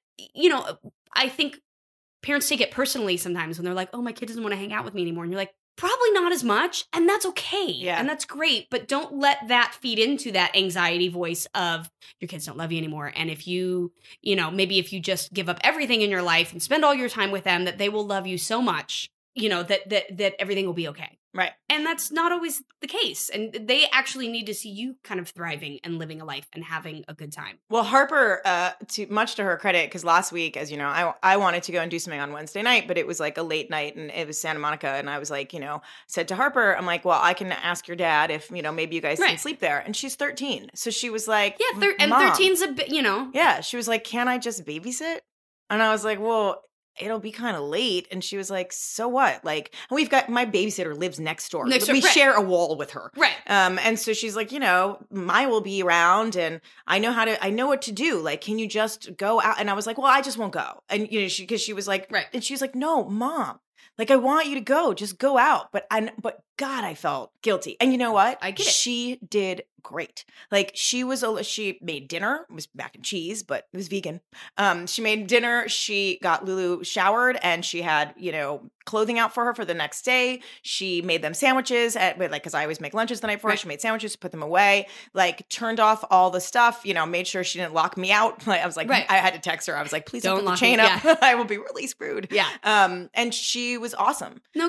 [SPEAKER 1] I think parents take it personally sometimes when they're like, oh, my kid doesn't want to hang out with me anymore. And you're like, probably not as much. And that's okay.
[SPEAKER 2] Yeah.
[SPEAKER 1] And that's great. But don't let that feed into that anxiety voice of your kids don't love you anymore. And if you, maybe if you just give up everything in your life and spend all your time with them, that they will love you so much, that everything will be okay.
[SPEAKER 2] Right.
[SPEAKER 1] And that's not always the case. And they actually need to see you kind of thriving and living a life and having a good time.
[SPEAKER 2] Well, Harper, much to her credit, because last week, as you know, I wanted to go and do something on Wednesday night, but it was like a late night and it was Santa Monica. And I was like, said to Harper, I'm like, well, I can ask your dad if, maybe you guys can sleep there. And she's 13. So she was like,
[SPEAKER 1] yeah, and 13's a bit,
[SPEAKER 2] Yeah. She was like, can I just babysit? And I was like, well, it'll be kind of late. And she was like, so what? Like, we've got, my babysitter lives next door. We share a wall with her.
[SPEAKER 1] Right.
[SPEAKER 2] And so she's like, Maya will be around and I know what to do. Like, can you just go out? And I was like, well, I just won't go. And, because she was like, and she was like, no, Mom, like, I want you to go, just go out. But God, I felt guilty. And you know what?
[SPEAKER 1] I get it.
[SPEAKER 2] She did great. Like, she made dinner. It was mac and cheese, but it was vegan. She made dinner. She got Lulu showered and she had, clothing out for her for the next day. She made them sandwiches because I always make lunches the night before. Right. She made sandwiches, put them away, like turned off all the stuff, made sure she didn't lock me out. Like, I was like, I had to text her. I was like, please don't put the chain up. I will be really screwed.
[SPEAKER 1] Yeah.
[SPEAKER 2] And she was awesome.
[SPEAKER 1] No, kids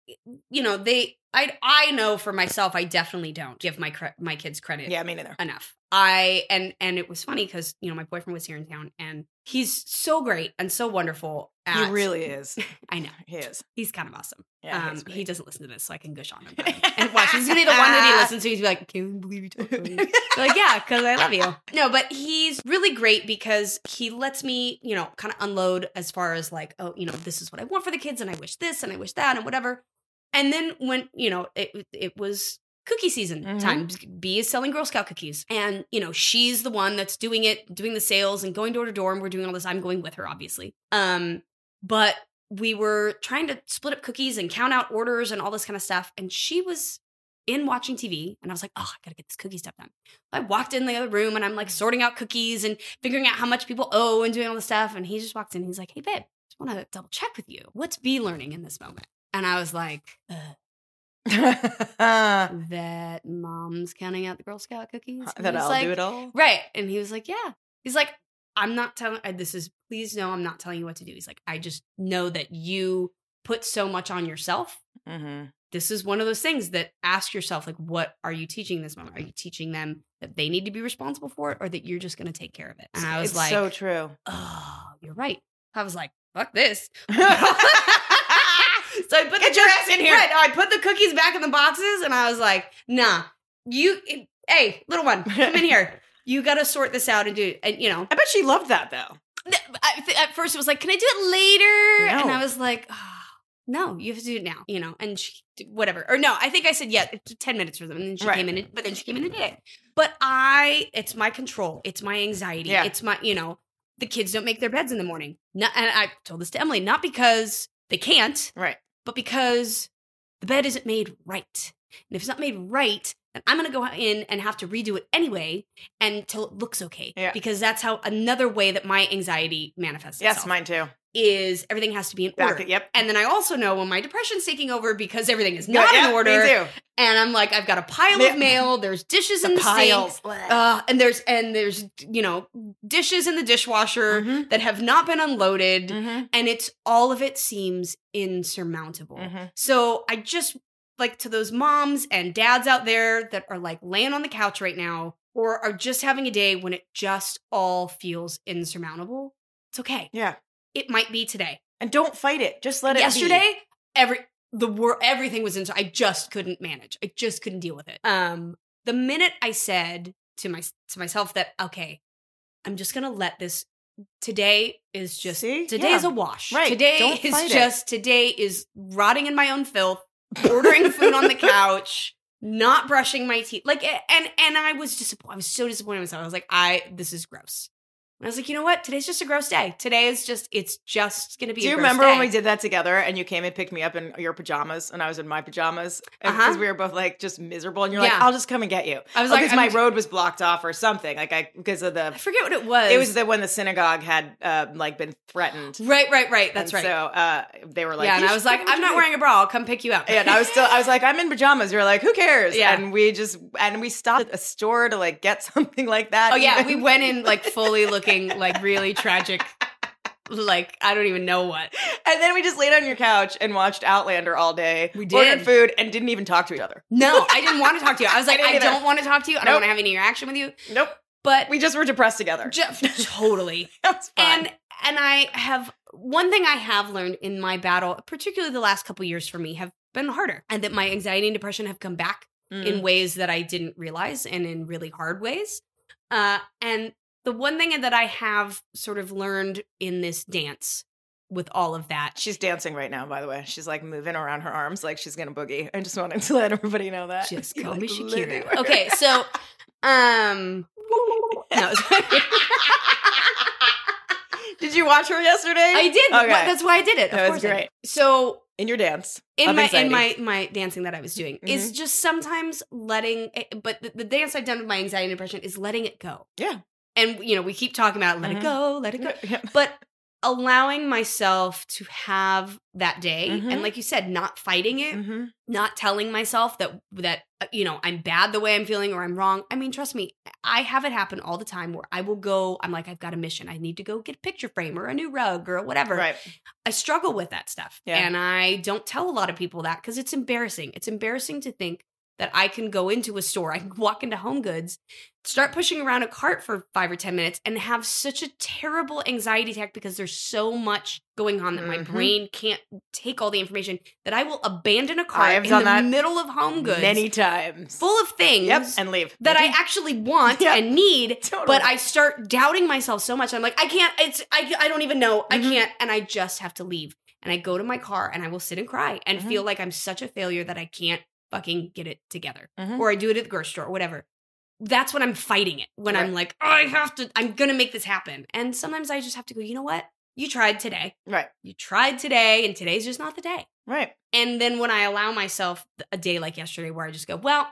[SPEAKER 1] you know, I know for myself, I definitely don't give my kids credit.
[SPEAKER 2] Yeah, me neither.
[SPEAKER 1] Enough. And it was funny because, you know, my boyfriend was here in town and he's so great and so wonderful.
[SPEAKER 2] He really is.
[SPEAKER 1] I know.
[SPEAKER 2] He is.
[SPEAKER 1] He's kind of awesome.
[SPEAKER 2] Yeah,
[SPEAKER 1] he doesn't listen to this, so I can gush on him. And watch, he's going to be the one that he listens to. He's like, can't even believe you talked to me. Like, yeah, because I love you. No, but he's really great because he lets me, you know, kind of unload as far as like, oh, you know, this is what I want for the kids and I wish this and I wish that and whatever. And then when, you know, it was cookie season time. B is selling Girl Scout cookies. And, you know, she's the one that's doing the sales and going door to door. And we're doing all this. I'm going with her, obviously. But we were trying to split up cookies and count out orders and all this kind of stuff. And she was in watching TV. And I was like, oh, I got to get this cookie stuff done. I walked in the other room and I'm like sorting out cookies and figuring out how much people owe and doing all this stuff. And he just walks in. He's like, hey, babe, just want to double check with you. What's B learning in this moment? And I was like, that mom's counting out the Girl Scout cookies.
[SPEAKER 2] That I'll do it all.
[SPEAKER 1] Right. And he was like, yeah. He's like, I'm not telling, please no, I'm not telling you what to do. He's like, I just know that you put so much on yourself. Mm-hmm. This is one of those things that ask yourself, like, what are you teaching this moment? Are you teaching them that they need to be responsible for it or that you're just going to take care of it? And I was
[SPEAKER 2] it's so true.
[SPEAKER 1] Oh, you're right. I was like, fuck this. So I put
[SPEAKER 2] Get your ass in here.
[SPEAKER 1] Right, I put the cookies back in the boxes and I was like, nah, hey, little one, come in here. You got to sort this out and do it. And, you know.
[SPEAKER 2] I bet she loved that, though.
[SPEAKER 1] At first it was like, can I do it later?
[SPEAKER 2] No.
[SPEAKER 1] And I was like, oh, no, you have to do it now, you know. And she, whatever. Or no, I think I said, yeah, 10 minutes for them. And then she came in, but then she came in and did it. But it's my control. It's my anxiety. Yeah. It's my, you know, the kids don't make their beds in the morning. And I told this to Emily, not because they can't.
[SPEAKER 2] Right.
[SPEAKER 1] But because the bed isn't made right. And if it's not made right, then I'm going to go in and have to redo it anyway until it looks okay. Yeah. Because that's how another way that my anxiety manifests itself.
[SPEAKER 2] Yes, mine too.
[SPEAKER 1] Is everything has to be in order.
[SPEAKER 2] Yep.
[SPEAKER 1] And then I also know when my depression's taking over because everything is not in order.
[SPEAKER 2] Me too.
[SPEAKER 1] And I'm like, I've got a pile of mail. There's dishes in the sink. And there's you know, dishes in the dishwasher that have not been unloaded. And all of it seems insurmountable. So I just like to those moms and dads out there that are like laying on the couch right now or are just having a day when it just all feels insurmountable. It's okay.
[SPEAKER 2] Yeah.
[SPEAKER 1] It might be today.
[SPEAKER 2] And don't fight it. Just let it be.
[SPEAKER 1] Yesterday, everything was I just couldn't manage. I just couldn't deal with it. The minute I said to myself that, okay, I'm just gonna let this. Today is just today is a wash.
[SPEAKER 2] Right.
[SPEAKER 1] Today today is rotting in my own filth, ordering food on the couch, not brushing my teeth. Like and I was disappointed. I was so disappointed in myself. I was like, this is gross. And I was like, you know what? Today's just a gross day. Today is it's just going to be a gross day.
[SPEAKER 2] Do you remember when we did that together and you came and picked me up in your pajamas and I was in my pajamas? Because we were both like just miserable and you're like, I'll just come and get you.
[SPEAKER 1] I was like,
[SPEAKER 2] because my road was blocked off or something. Like because of
[SPEAKER 1] I forget what it was.
[SPEAKER 2] It was when the synagogue had like been threatened.
[SPEAKER 1] Right. That's right.
[SPEAKER 2] So they were like,
[SPEAKER 1] yeah, and I was like, I'm not wearing a bra. I'll come pick you up.
[SPEAKER 2] Yeah, and I was like, I'm in pajamas. You're like, who cares? Yeah. And we stopped at a store to like get something like that.
[SPEAKER 1] Oh yeah, we went in like fully looking like really tragic, like I don't even know what.
[SPEAKER 2] And then we just laid on your couch and watched Outlander all day.
[SPEAKER 1] We did.
[SPEAKER 2] Ordered food and didn't even talk to each other.
[SPEAKER 1] No, I didn't want to talk to you. I was like, I don't want to talk to you. I don't want to have any interaction with you.
[SPEAKER 2] Nope.
[SPEAKER 1] But
[SPEAKER 2] we just were depressed together.
[SPEAKER 1] Totally.
[SPEAKER 2] That's fine.
[SPEAKER 1] And I have one thing I have learned in my battle, particularly the last couple years for me, have been harder, and that my anxiety and depression have come back in ways that I didn't realize and in really hard ways. And the one thing that I have sort of learned in this dance with all of that.
[SPEAKER 2] She's dancing right now, by the way. She's like moving around her arms like she's going to boogie. I just wanted to let everybody know that.
[SPEAKER 1] Just call me Shakira. Okay, so, no,
[SPEAKER 2] did you watch her yesterday?
[SPEAKER 1] I did.
[SPEAKER 2] Okay.
[SPEAKER 1] That's why I did it.
[SPEAKER 2] That was great.
[SPEAKER 1] So
[SPEAKER 2] in your dance,
[SPEAKER 1] in my dancing that I was doing is just sometimes letting. But the dance I've done with my anxiety and depression is letting it go.
[SPEAKER 2] Yeah.
[SPEAKER 1] And you know we keep talking about let it go, let it go.
[SPEAKER 2] Yeah.
[SPEAKER 1] But allowing myself to have that day. And like you said, not fighting it, not telling myself that, I'm bad the way I'm feeling or I'm wrong. I mean, trust me, I have it happen all the time where I will go, I'm like, I've got a mission. I need to go get a picture frame or a new rug or whatever.
[SPEAKER 2] Right.
[SPEAKER 1] I struggle with that stuff. Yeah. And I don't tell a lot of people that because it's embarrassing. It's embarrassing to think that I can go into a store, I can walk into Home Goods, start pushing around a cart for 5 or 10 minutes and have such a terrible anxiety attack because there's so much going on that my brain can't take all the information that I will abandon a cart in the middle of Home Goods.
[SPEAKER 2] Many times.
[SPEAKER 1] Full of things.
[SPEAKER 2] And leave.
[SPEAKER 1] That I actually want and need, but I start doubting myself so much. I'm like, I can't, I don't even know. I can't, and I just have to leave. And I go to my car and I will sit and cry and feel like I'm such a failure that I can't fucking get it together. Or I do it at the grocery store or whatever. That's when I'm fighting it. When I'm like, I'm going to make this happen. And sometimes I just have to go, you know what? You tried today.
[SPEAKER 2] Right.
[SPEAKER 1] You tried today and today's just not the day.
[SPEAKER 2] Right.
[SPEAKER 1] And then when I allow myself a day like yesterday where I just go, well,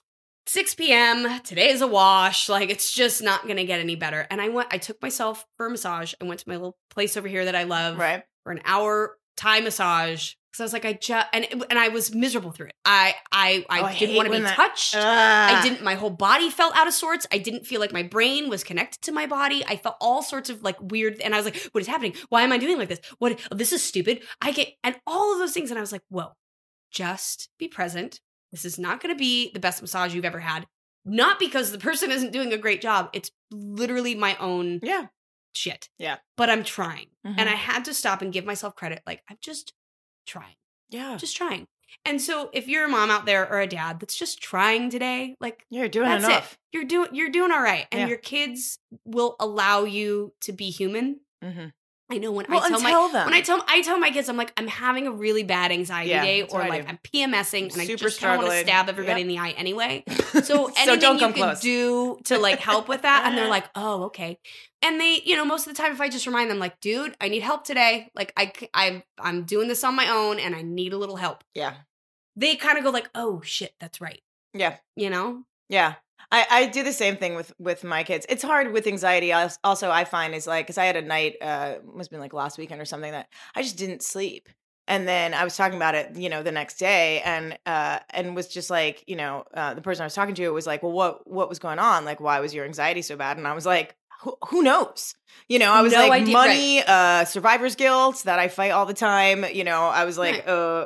[SPEAKER 1] 6 p.m., today is a wash. Like, it's just not going to get any better. And I took myself for a massage. I went to my little place over here that I love for an hour Thai massage. Because I was like, and I was miserable through it. I didn't want to be touched. My whole body felt out of sorts. I didn't feel like my brain was connected to my body. I felt all sorts of like weird, and I was like, what is happening? Why am I doing like this? This is stupid. And all of those things. And I was like, whoa, just be present. This is not going to be the best massage you've ever had. Not because the person isn't doing a great job. It's literally my own shit.
[SPEAKER 2] Yeah.
[SPEAKER 1] But I'm trying. And I had to stop and give myself credit. Like, I'm just trying.
[SPEAKER 2] Yeah.
[SPEAKER 1] Just trying. And so if you're a mom out there or a dad that's just trying today, like,
[SPEAKER 2] you're doing enough.
[SPEAKER 1] You're doing all right. And your kids will allow you to be human. I know when I tell my kids, I'm like, I'm having a really bad anxiety day, or like I'm PMSing and I just kind of want to stab everybody in the eye anyway. So anything you can do to like help with that. And they're like, oh, okay. And they, most of the time, if I just remind them like, dude, I need help today. Like I'm doing this on my own and I need a little help.
[SPEAKER 2] Yeah.
[SPEAKER 1] They kind of go like, oh shit, that's right.
[SPEAKER 2] Yeah.
[SPEAKER 1] Yeah.
[SPEAKER 2] I do the same thing with my kids. It's hard with anxiety. Also, I find is like, because I had a night, must have been like last weekend or something, that I just didn't sleep. And then I was talking about it, the next day, and was just like, the person I was talking to was like, well, what was going on? Like, why was your anxiety so bad? And I was like, who knows? I was like, money, survivor's guilt that I fight all the time. I was like,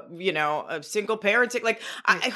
[SPEAKER 2] a single parenting. Like,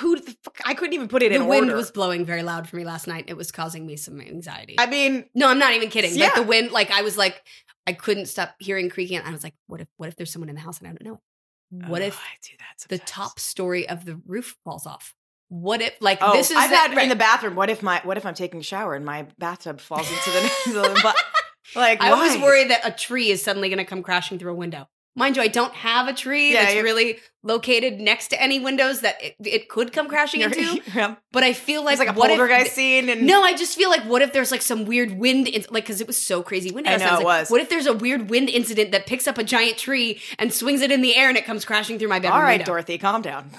[SPEAKER 2] I couldn't even put it in order.
[SPEAKER 1] The wind was blowing very loud for me last night. It was causing me some anxiety.
[SPEAKER 2] I mean,
[SPEAKER 1] no, I'm not even kidding. Yeah. Like the wind, like I was like, I couldn't stop hearing creaking. I was like, what if there's someone in the house and I don't know it? What if
[SPEAKER 2] I do that
[SPEAKER 1] the top story of the roof falls off? What if this is
[SPEAKER 2] I've had in the bathroom? What if I'm taking a shower and my bathtub falls into the like?
[SPEAKER 1] I was worried that a tree is suddenly going to come crashing through a window. Mind you, I don't have a tree that's really located next to any windows that it could come crashing into. But I feel like,
[SPEAKER 2] it's like a poltergeist scene. And
[SPEAKER 1] no, I just feel like, what if there's like some weird wind, because it was so crazy windy.
[SPEAKER 2] I know it was.
[SPEAKER 1] What if there's a weird wind incident that picks up a giant tree and swings it in the air and it comes crashing through my bedroom?
[SPEAKER 2] All right,
[SPEAKER 1] window?
[SPEAKER 2] Dorothy, calm down.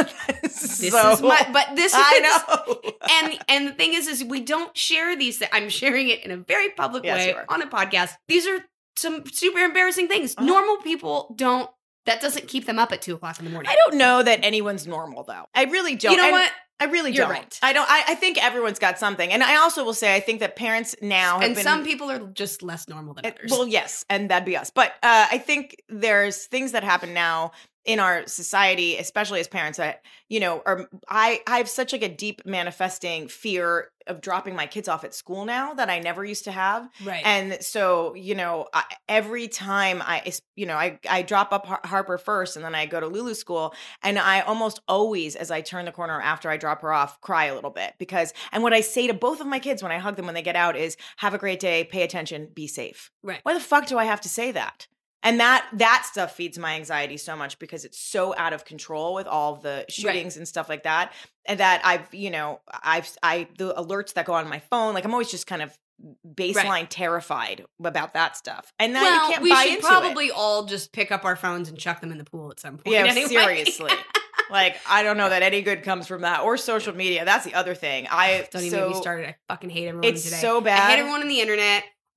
[SPEAKER 1] I know. And the thing is we don't share these things. I'm sharing it in a very public way on a podcast. These are some super embarrassing things. Normal people don't. That doesn't keep them up at 2:00 in the morning.
[SPEAKER 2] I don't know that anyone's normal, though. I really don't.
[SPEAKER 1] You know what?
[SPEAKER 2] I really
[SPEAKER 1] You're
[SPEAKER 2] don't.
[SPEAKER 1] Right.
[SPEAKER 2] I don't. I think everyone's got something, and I also will say I think that parents now have
[SPEAKER 1] some people are just less normal than others.
[SPEAKER 2] Well, yes, and that'd be us. But I think there's things that happen now in our society, especially as parents, that I have such like a deep manifesting fear of dropping my kids off at school now that I never used to have.
[SPEAKER 1] Right.
[SPEAKER 2] And so every time I drop up Harper first, and then I go to Lulu school, and I almost always, as I turn the corner after I drop her off, cry a little bit and what I say to both of my kids when I hug them when they get out is, have a great day, pay attention, be safe.
[SPEAKER 1] Right.
[SPEAKER 2] Why the fuck do I have to say that? And that stuff feeds my anxiety so much because it's so out of control with all the shootings and stuff like that. And that the alerts that go on my phone, like I'm always just kind of baseline terrified about that stuff. And then you can't buy into it.
[SPEAKER 1] We should probably all just pick up our phones and chuck them in the pool at some point.
[SPEAKER 2] Yeah,
[SPEAKER 1] anyway.
[SPEAKER 2] Seriously. Like, I don't know that any good comes from that, or social media. That's the other thing.
[SPEAKER 1] Don't even get me started. I fucking hate everyone today.
[SPEAKER 2] It's so bad.
[SPEAKER 1] I hate everyone on the internet.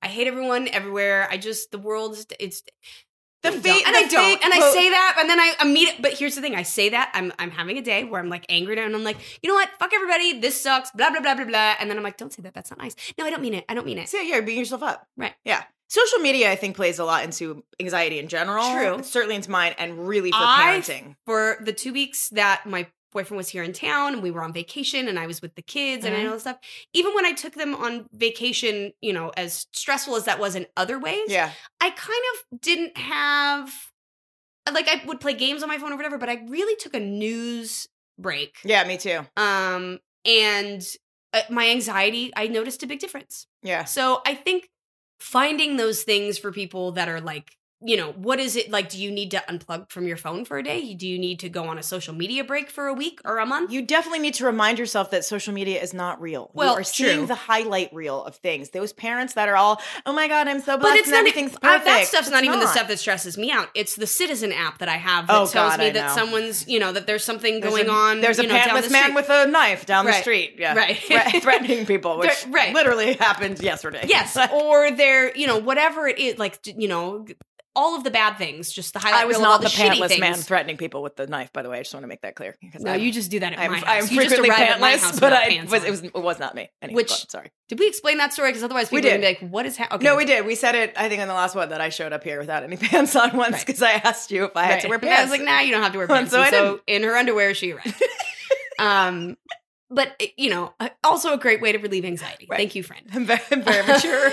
[SPEAKER 1] I hate everyone everywhere. The world, it's
[SPEAKER 2] I
[SPEAKER 1] say that, and then I immediately. But here's the thing: I say that I'm having a day where I'm like angry, and I'm like, you know what? Fuck everybody. This sucks. Blah blah blah blah blah. And then I'm like, don't say that. That's not nice. No, I don't mean it. I don't mean it.
[SPEAKER 2] So you're beating yourself up,
[SPEAKER 1] right?
[SPEAKER 2] Yeah. Social media, I think, plays a lot into anxiety in general.
[SPEAKER 1] True.
[SPEAKER 2] Certainly into mine, and really for parenting.
[SPEAKER 1] For the 2 weeks that my boyfriend was here in town and we were on vacation and I was with the kids and all this stuff, even when I took them on vacation, you know, as stressful as that was in other ways, I kind of didn't have, like, I would play games on my phone or whatever, but I really took a news break.
[SPEAKER 2] Yeah, me too.
[SPEAKER 1] And my anxiety, I noticed a big difference.
[SPEAKER 2] Yeah.
[SPEAKER 1] So I think finding those things for people that are like, you know, what is it like? Do you need to unplug from your phone for a day? Do you need to go on a social media break for a week or a month?
[SPEAKER 2] You definitely need to remind yourself that social media is not real.
[SPEAKER 1] Well,
[SPEAKER 2] you are seeing the highlight reel of things. Those parents that are all, oh my God, I'm so blessed and everything's perfect.
[SPEAKER 1] That stuff's not even the stuff that stresses me out. It's the Citizen app that I have that tells me that someone's, you know, that there's something going on.
[SPEAKER 2] There's a pantless man with a knife down the street. Yeah.
[SPEAKER 1] Right.
[SPEAKER 2] Threatening people, which literally happened yesterday.
[SPEAKER 1] Yes. Or they're, you know, whatever it is, like, you know, all of the bad things, just the highlight.
[SPEAKER 2] I was not the pantless man threatening people with the knife, by the way. I just want to make that clear.
[SPEAKER 1] No, you just do that at my house.
[SPEAKER 2] I'm frequently pantless, but it was not me. Anyway, sorry.
[SPEAKER 1] Did we explain that story? Because otherwise people would be like, what is happening?
[SPEAKER 2] No, we did. We said it, I think, in the last one that I showed up here without any pants on once because I asked you if I had to wear pants.
[SPEAKER 1] I was like, nah, you don't have to wear pants. So in her underwear, she arrived. But, you know, also a great way to relieve anxiety. Right. Thank you, friend.
[SPEAKER 2] I'm very mature.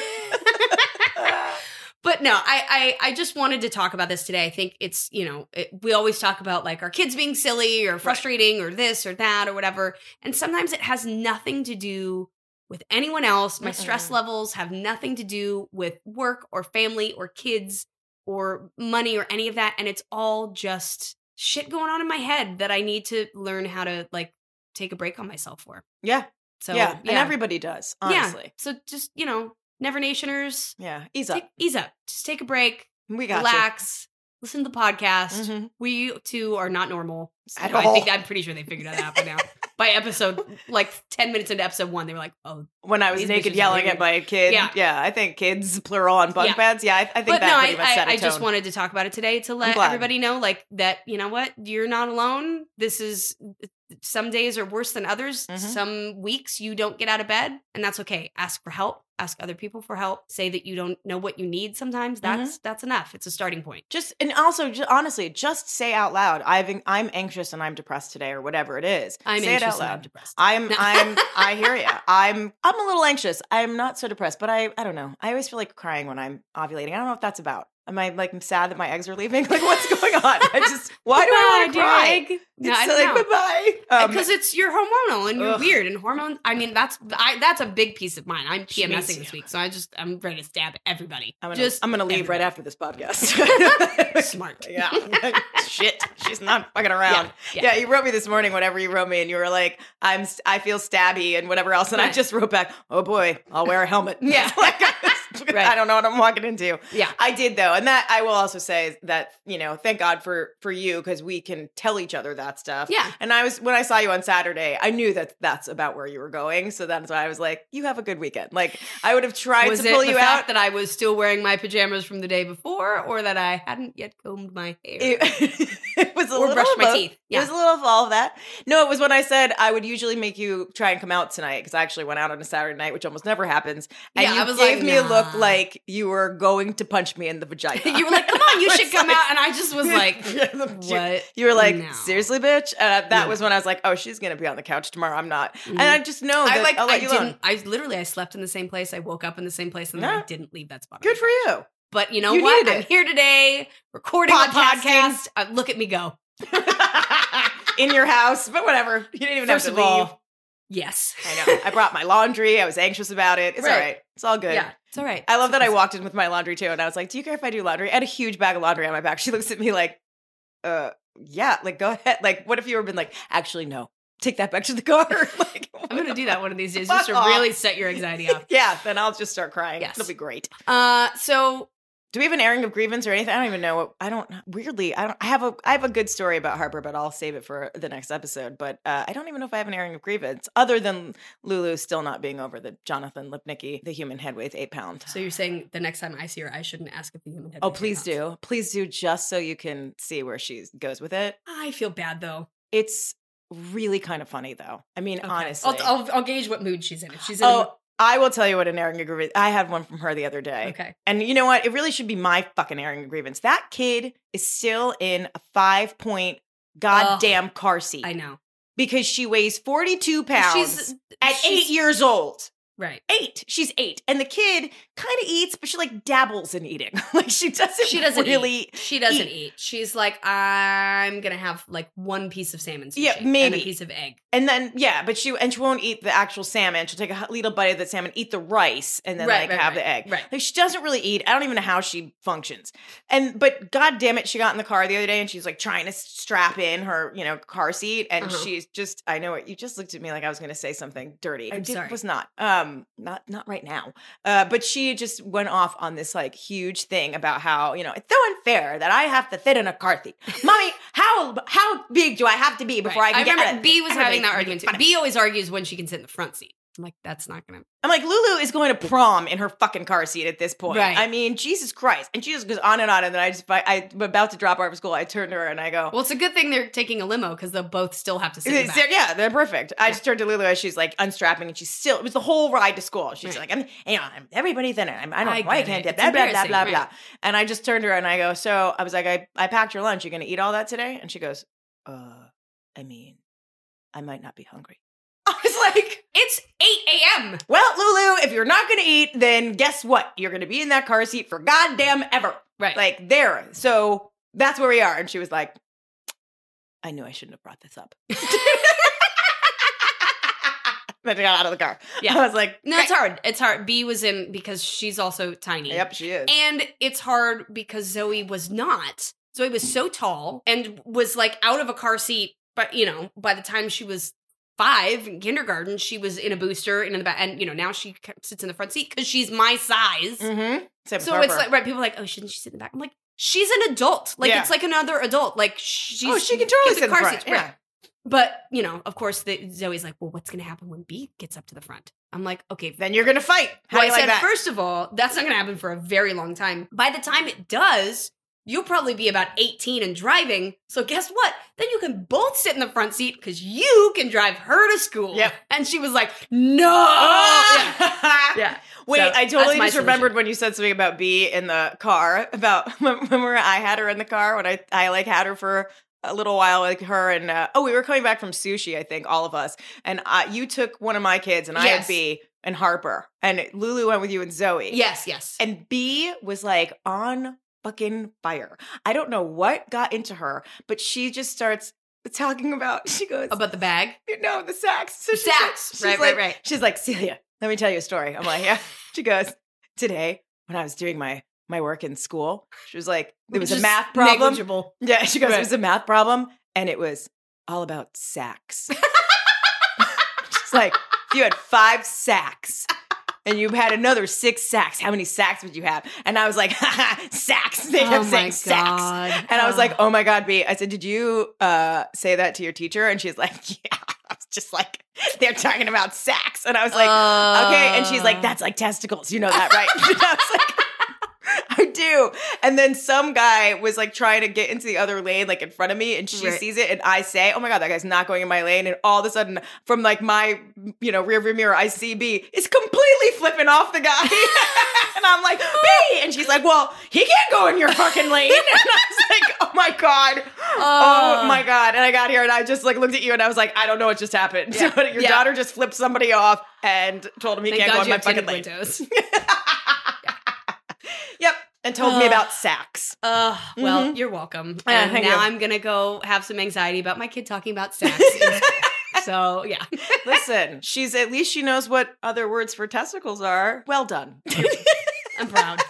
[SPEAKER 1] But no, I just wanted to talk about this today. I think it's, you know, we always talk about like our kids being silly or frustrating or this or that or whatever. And sometimes it has nothing to do with anyone else. My stress levels have nothing to do with work or family or kids or money or any of that. And it's all just shit going on in my head that I need to learn how to like take a break on myself for.
[SPEAKER 2] Yeah.
[SPEAKER 1] So,
[SPEAKER 2] yeah. And everybody does, honestly.
[SPEAKER 1] Yeah. So just, you know, Never Nationers.
[SPEAKER 2] Yeah. Ease up.
[SPEAKER 1] Just take a break.
[SPEAKER 2] We got
[SPEAKER 1] relax. Listen to the podcast. Mm-hmm. We too are not normal. So I'm pretty sure they figured that out by now. By episode, like 10 minutes into episode 1, they were like, oh.
[SPEAKER 2] When I was naked yelling at my kid. Yeah. I think kids, plural on bunk beds. Yeah, I think pretty much set a tone.
[SPEAKER 1] I just wanted to talk about it today to let everybody know, like, that, you know what? You're not alone. This is, some days are worse than others. Mm-hmm. Some weeks you don't get out of bed, and that's okay. Ask for help. Ask other people for help. Say that you don't know what you need sometimes. That's enough. It's a starting point.
[SPEAKER 2] Honestly, just say out loud, I'm anxious and I'm depressed today, or whatever it is.
[SPEAKER 1] I'm
[SPEAKER 2] say
[SPEAKER 1] anxious
[SPEAKER 2] it out loud.
[SPEAKER 1] And I'm depressed.
[SPEAKER 2] I hear you. I'm a little anxious. I'm not so depressed, but I don't know. I always feel like crying when I'm ovulating. I don't know what that's about. Am I like sad that my eggs are leaving? Like, what's going on? Why do I want to cry?
[SPEAKER 1] No, I don't know.
[SPEAKER 2] Bye-bye.
[SPEAKER 1] Because you're hormonal and you're weird, and hormones. I mean, that's a big piece of mine. I'm PMSing this week, so I'm ready to stab everybody.
[SPEAKER 2] I'm gonna leave right after this podcast.
[SPEAKER 1] Smart.
[SPEAKER 2] Yeah. Shit. She's not fucking around. Yeah. You wrote me this morning, whatever you wrote me, and you were like, I feel stabby and whatever else, and I just wrote back, oh boy, I'll wear a helmet.
[SPEAKER 1] Yeah.
[SPEAKER 2] I don't know what I'm walking into.
[SPEAKER 1] Yeah.
[SPEAKER 2] I did though. And that I will also say that, you know, thank God for you, because we can tell each other that stuff.
[SPEAKER 1] Yeah.
[SPEAKER 2] And when I saw you on Saturday, I knew that that's about where you were going. So that's why I was like, you have a good weekend. Like, I would have tried to pull you out.
[SPEAKER 1] That I was still wearing my pajamas from the day before, or that I hadn't yet combed my hair.
[SPEAKER 2] It was
[SPEAKER 1] or brushed my teeth.
[SPEAKER 2] Yeah. It was a little of all of that. No, it was when I said I would usually make you try and come out tonight, because I actually went out on a Saturday night, which almost never happens. And you gave me a look like you were going to punch me in the vagina.
[SPEAKER 1] You were like, come on, you should come out. And I just was like, what?
[SPEAKER 2] You were like, seriously, bitch? That was when I was like, oh, she's going to be on the couch tomorrow. I'm not. Mm-hmm. And I just know that I'll let you alone.
[SPEAKER 1] I slept in the same place. I woke up in the same place, and then I didn't leave that spot.
[SPEAKER 2] Good for you.
[SPEAKER 1] But you know what? I'm here today recording a podcast. Look at me go.
[SPEAKER 2] In your house, but whatever. You didn't even have to leave.
[SPEAKER 1] Yes.
[SPEAKER 2] I know. I brought my laundry. I was anxious about it. It's all right. It's all good.
[SPEAKER 1] Yeah, it's all right.
[SPEAKER 2] I love that I walked in with my laundry too, and I was like, do you care if I do laundry? I had a huge bag of laundry on my back. She looks at me like, yeah, like, go ahead. Like, what if you were been like, actually, no. Take that back to the car. Like,
[SPEAKER 1] I'm going to do that one of these days just to really set your anxiety off.
[SPEAKER 2] Yeah, then I'll just start crying.
[SPEAKER 1] Yes.
[SPEAKER 2] It'll be great.
[SPEAKER 1] So
[SPEAKER 2] Do we have an airing of grievance or anything? I don't even know. I have a good story about Harper, but I'll save it for the next episode. But I don't even know if I have an airing of grievance other than Lulu still not being over the Jonathan Lipnicki, the human head weighs 8 pounds.
[SPEAKER 1] So you're saying the next time I see her, I shouldn't ask if the human head
[SPEAKER 2] Oh,
[SPEAKER 1] weighs 8
[SPEAKER 2] please
[SPEAKER 1] pounds.
[SPEAKER 2] do. Please do, just so you can see where she goes with it.
[SPEAKER 1] I feel bad though.
[SPEAKER 2] It's really kind of funny though. I mean, honestly.
[SPEAKER 1] I'll gauge what mood she's in. If she's in
[SPEAKER 2] I will tell you what an airing of grievance. I had one from her the other day.
[SPEAKER 1] Okay.
[SPEAKER 2] And you know what? It really should be my fucking airing of grievance. That kid is still in a 5-point goddamn car seat.
[SPEAKER 1] I know.
[SPEAKER 2] Because she weighs 42 pounds at 8 years old.
[SPEAKER 1] Right.
[SPEAKER 2] 8. She's 8. And the kid kind of eats, but she like dabbles in eating. Like she doesn't really
[SPEAKER 1] eat. She doesn't eat. She's like, I'm going to have like one piece of salmon sushi.
[SPEAKER 2] Yeah, maybe.
[SPEAKER 1] And a piece of egg.
[SPEAKER 2] And then, but she won't eat the actual salmon. She'll take a little bite of the salmon, eat the rice, and then have the egg.
[SPEAKER 1] Right.
[SPEAKER 2] Like she doesn't really eat. I don't even know how she functions. But God damn it, she got in the car the other day and she's like trying to strap in her, car seat. And she's just, I know it. You just looked at me like I was going to say something dirty.
[SPEAKER 1] I'm sorry.
[SPEAKER 2] It was not. Not right now. But she just went off on this like huge thing about how, it's so unfair that I have to fit in a car seat. Mommy, how big do I have to be before I can get out of
[SPEAKER 1] B was having that argument too. B always argues when she can sit in the front seat. I'm like, that's not gonna.
[SPEAKER 2] I'm like, Lulu is going to prom in her fucking car seat at this point.
[SPEAKER 1] Right.
[SPEAKER 2] I mean, Jesus Christ. And she just goes on and on. And then I'm about to drop her off at school. I turned to her and I go,
[SPEAKER 1] well, it's a good thing they're taking a limo because they'll both still have to sit in the back.
[SPEAKER 2] Yeah, they're perfect. I just turned to Lulu as she's like unstrapping and it was the whole ride to school. She's like, everybody's in it. I don't know why I can't dip. Blah, blah, blah, blah, blah. And I just turned to her and I go, so I was like, I packed your lunch. You going to eat all that today? And she goes, I mean, I might not be hungry. I was like,
[SPEAKER 1] it's 8 a.m.
[SPEAKER 2] Well, Lulu, if you're not going to eat, then guess what? You're going to be in that car seat for goddamn ever.
[SPEAKER 1] Right.
[SPEAKER 2] Like there. So that's where we are. And she was like, I knew I shouldn't have brought this up. Then I got out of the car.
[SPEAKER 1] Yeah.
[SPEAKER 2] I was like,
[SPEAKER 1] no, it's hard. It's hard. B was in because she's also tiny.
[SPEAKER 2] Yep, she is.
[SPEAKER 1] And it's hard because Zoe was not. Zoe was so tall and was like out of a car seat. But, by the time she was 5 in kindergarten, she was in a booster and in the back, and now she sits in the front seat because she's my size.
[SPEAKER 2] Mm-hmm.
[SPEAKER 1] So it's like, right? People are like, oh, shouldn't she sit in the back? I'm like, she's an adult. Like it's like another adult. Like she can
[SPEAKER 2] totally sit in the front.
[SPEAKER 1] Seat. Yeah. But of course, Zoe's like, well, what's going to happen when B gets up to the front? I'm like, okay,
[SPEAKER 2] then you're going to fight. How do you like that?
[SPEAKER 1] First of all, that's not going to happen for a very long time. By the time it does, you'll probably be about 18 and driving. So guess what? Then you can both sit in the front seat because you can drive her to school.
[SPEAKER 2] Yep.
[SPEAKER 1] And she was like, no.
[SPEAKER 2] Yeah. Wait, so I totally just remembered when you said something about B in the car, about remember I had her in the car when I like had her for a little while, like her and, we were coming back from sushi, I think, all of us. And you took one of my kids and I had B and Harper. And Lulu went with you and Zoe.
[SPEAKER 1] Yes.
[SPEAKER 2] And B was like on fucking fire. I don't know what got into her, but she just starts talking about, she goes,
[SPEAKER 1] about the bag?
[SPEAKER 2] No, the sacks. So
[SPEAKER 1] sacks. Right.
[SPEAKER 2] She's like, Celia, let me tell you a story. I'm like, yeah. She goes, today when I was doing my work in school, she was like, it was a math problem.
[SPEAKER 1] Negligible.
[SPEAKER 2] Yeah, she goes, it was a math problem and it was all about sacks. She's like, if you had 5 sacks and you had another 6 sacks, how many sacks would you have? And I was like, sacks. They kept saying sacks. And I was like, oh my God, B. I said, did you say that to your teacher? And she's like, yeah. I was just like, they're talking about sacks. And I was like, okay. And she's like, that's like testicles. You know that, right? And I was like, I do. And then some guy was like trying to get into the other lane, like in front of me, and she sees it, and I say, oh my God, that guy's not going in my lane. And all of a sudden, from like my, rear view mirror, I see B is completely flipping off the guy. And I'm like, B! And she's like, well, he can't go in your fucking lane. And I was like, oh my God. Oh my God. And I got here and I just like looked at you and I was like, I don't know what just happened. Yeah. So your daughter just flipped somebody off and told him he can't go in my fucking lane. Yep. And told me about sacks.
[SPEAKER 1] Well, you're welcome. And now I'm going to go have some anxiety about my kid talking about sacks. So, yeah.
[SPEAKER 2] Listen, at least she knows what other words for testicles are. Well done.
[SPEAKER 1] I'm proud.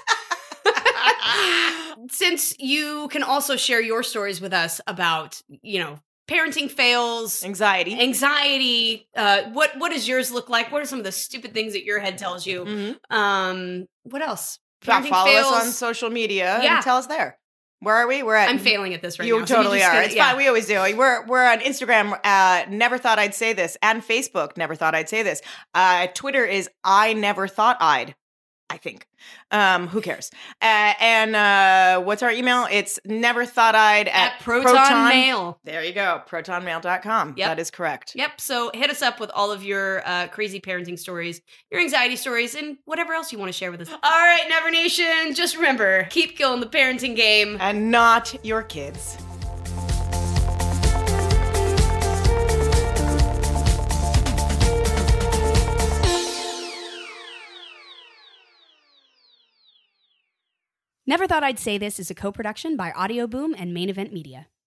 [SPEAKER 1] Since you can also share your stories with us about, parenting fails, anxiety. What does yours look like? What are some of the stupid things that your head tells you?
[SPEAKER 2] Mm-hmm.
[SPEAKER 1] What else?
[SPEAKER 2] Follow us on social media and tell us there. Where are we?
[SPEAKER 1] I'm failing at this right
[SPEAKER 2] now.
[SPEAKER 1] You
[SPEAKER 2] totally are. It's fine. We always do. We're on Instagram, Never Thought I'd Say This, and Facebook, Never Thought I'd Say This. Twitter is I Never Thought I'd, I think. Who cares? And what's our email? It's neverthoughti'd at
[SPEAKER 1] Proton Mail.
[SPEAKER 2] There you go. protonmail.com.
[SPEAKER 1] Yep.
[SPEAKER 2] That is correct.
[SPEAKER 1] Yep. So hit us up with all of your crazy parenting stories, your anxiety stories, and whatever else you want to share with us. All right, Never Nation. Just remember, keep killing the parenting game.
[SPEAKER 2] And not your kids.
[SPEAKER 1] Never Thought I'd Say This is a co-production by Audio Boom and Main Event Media.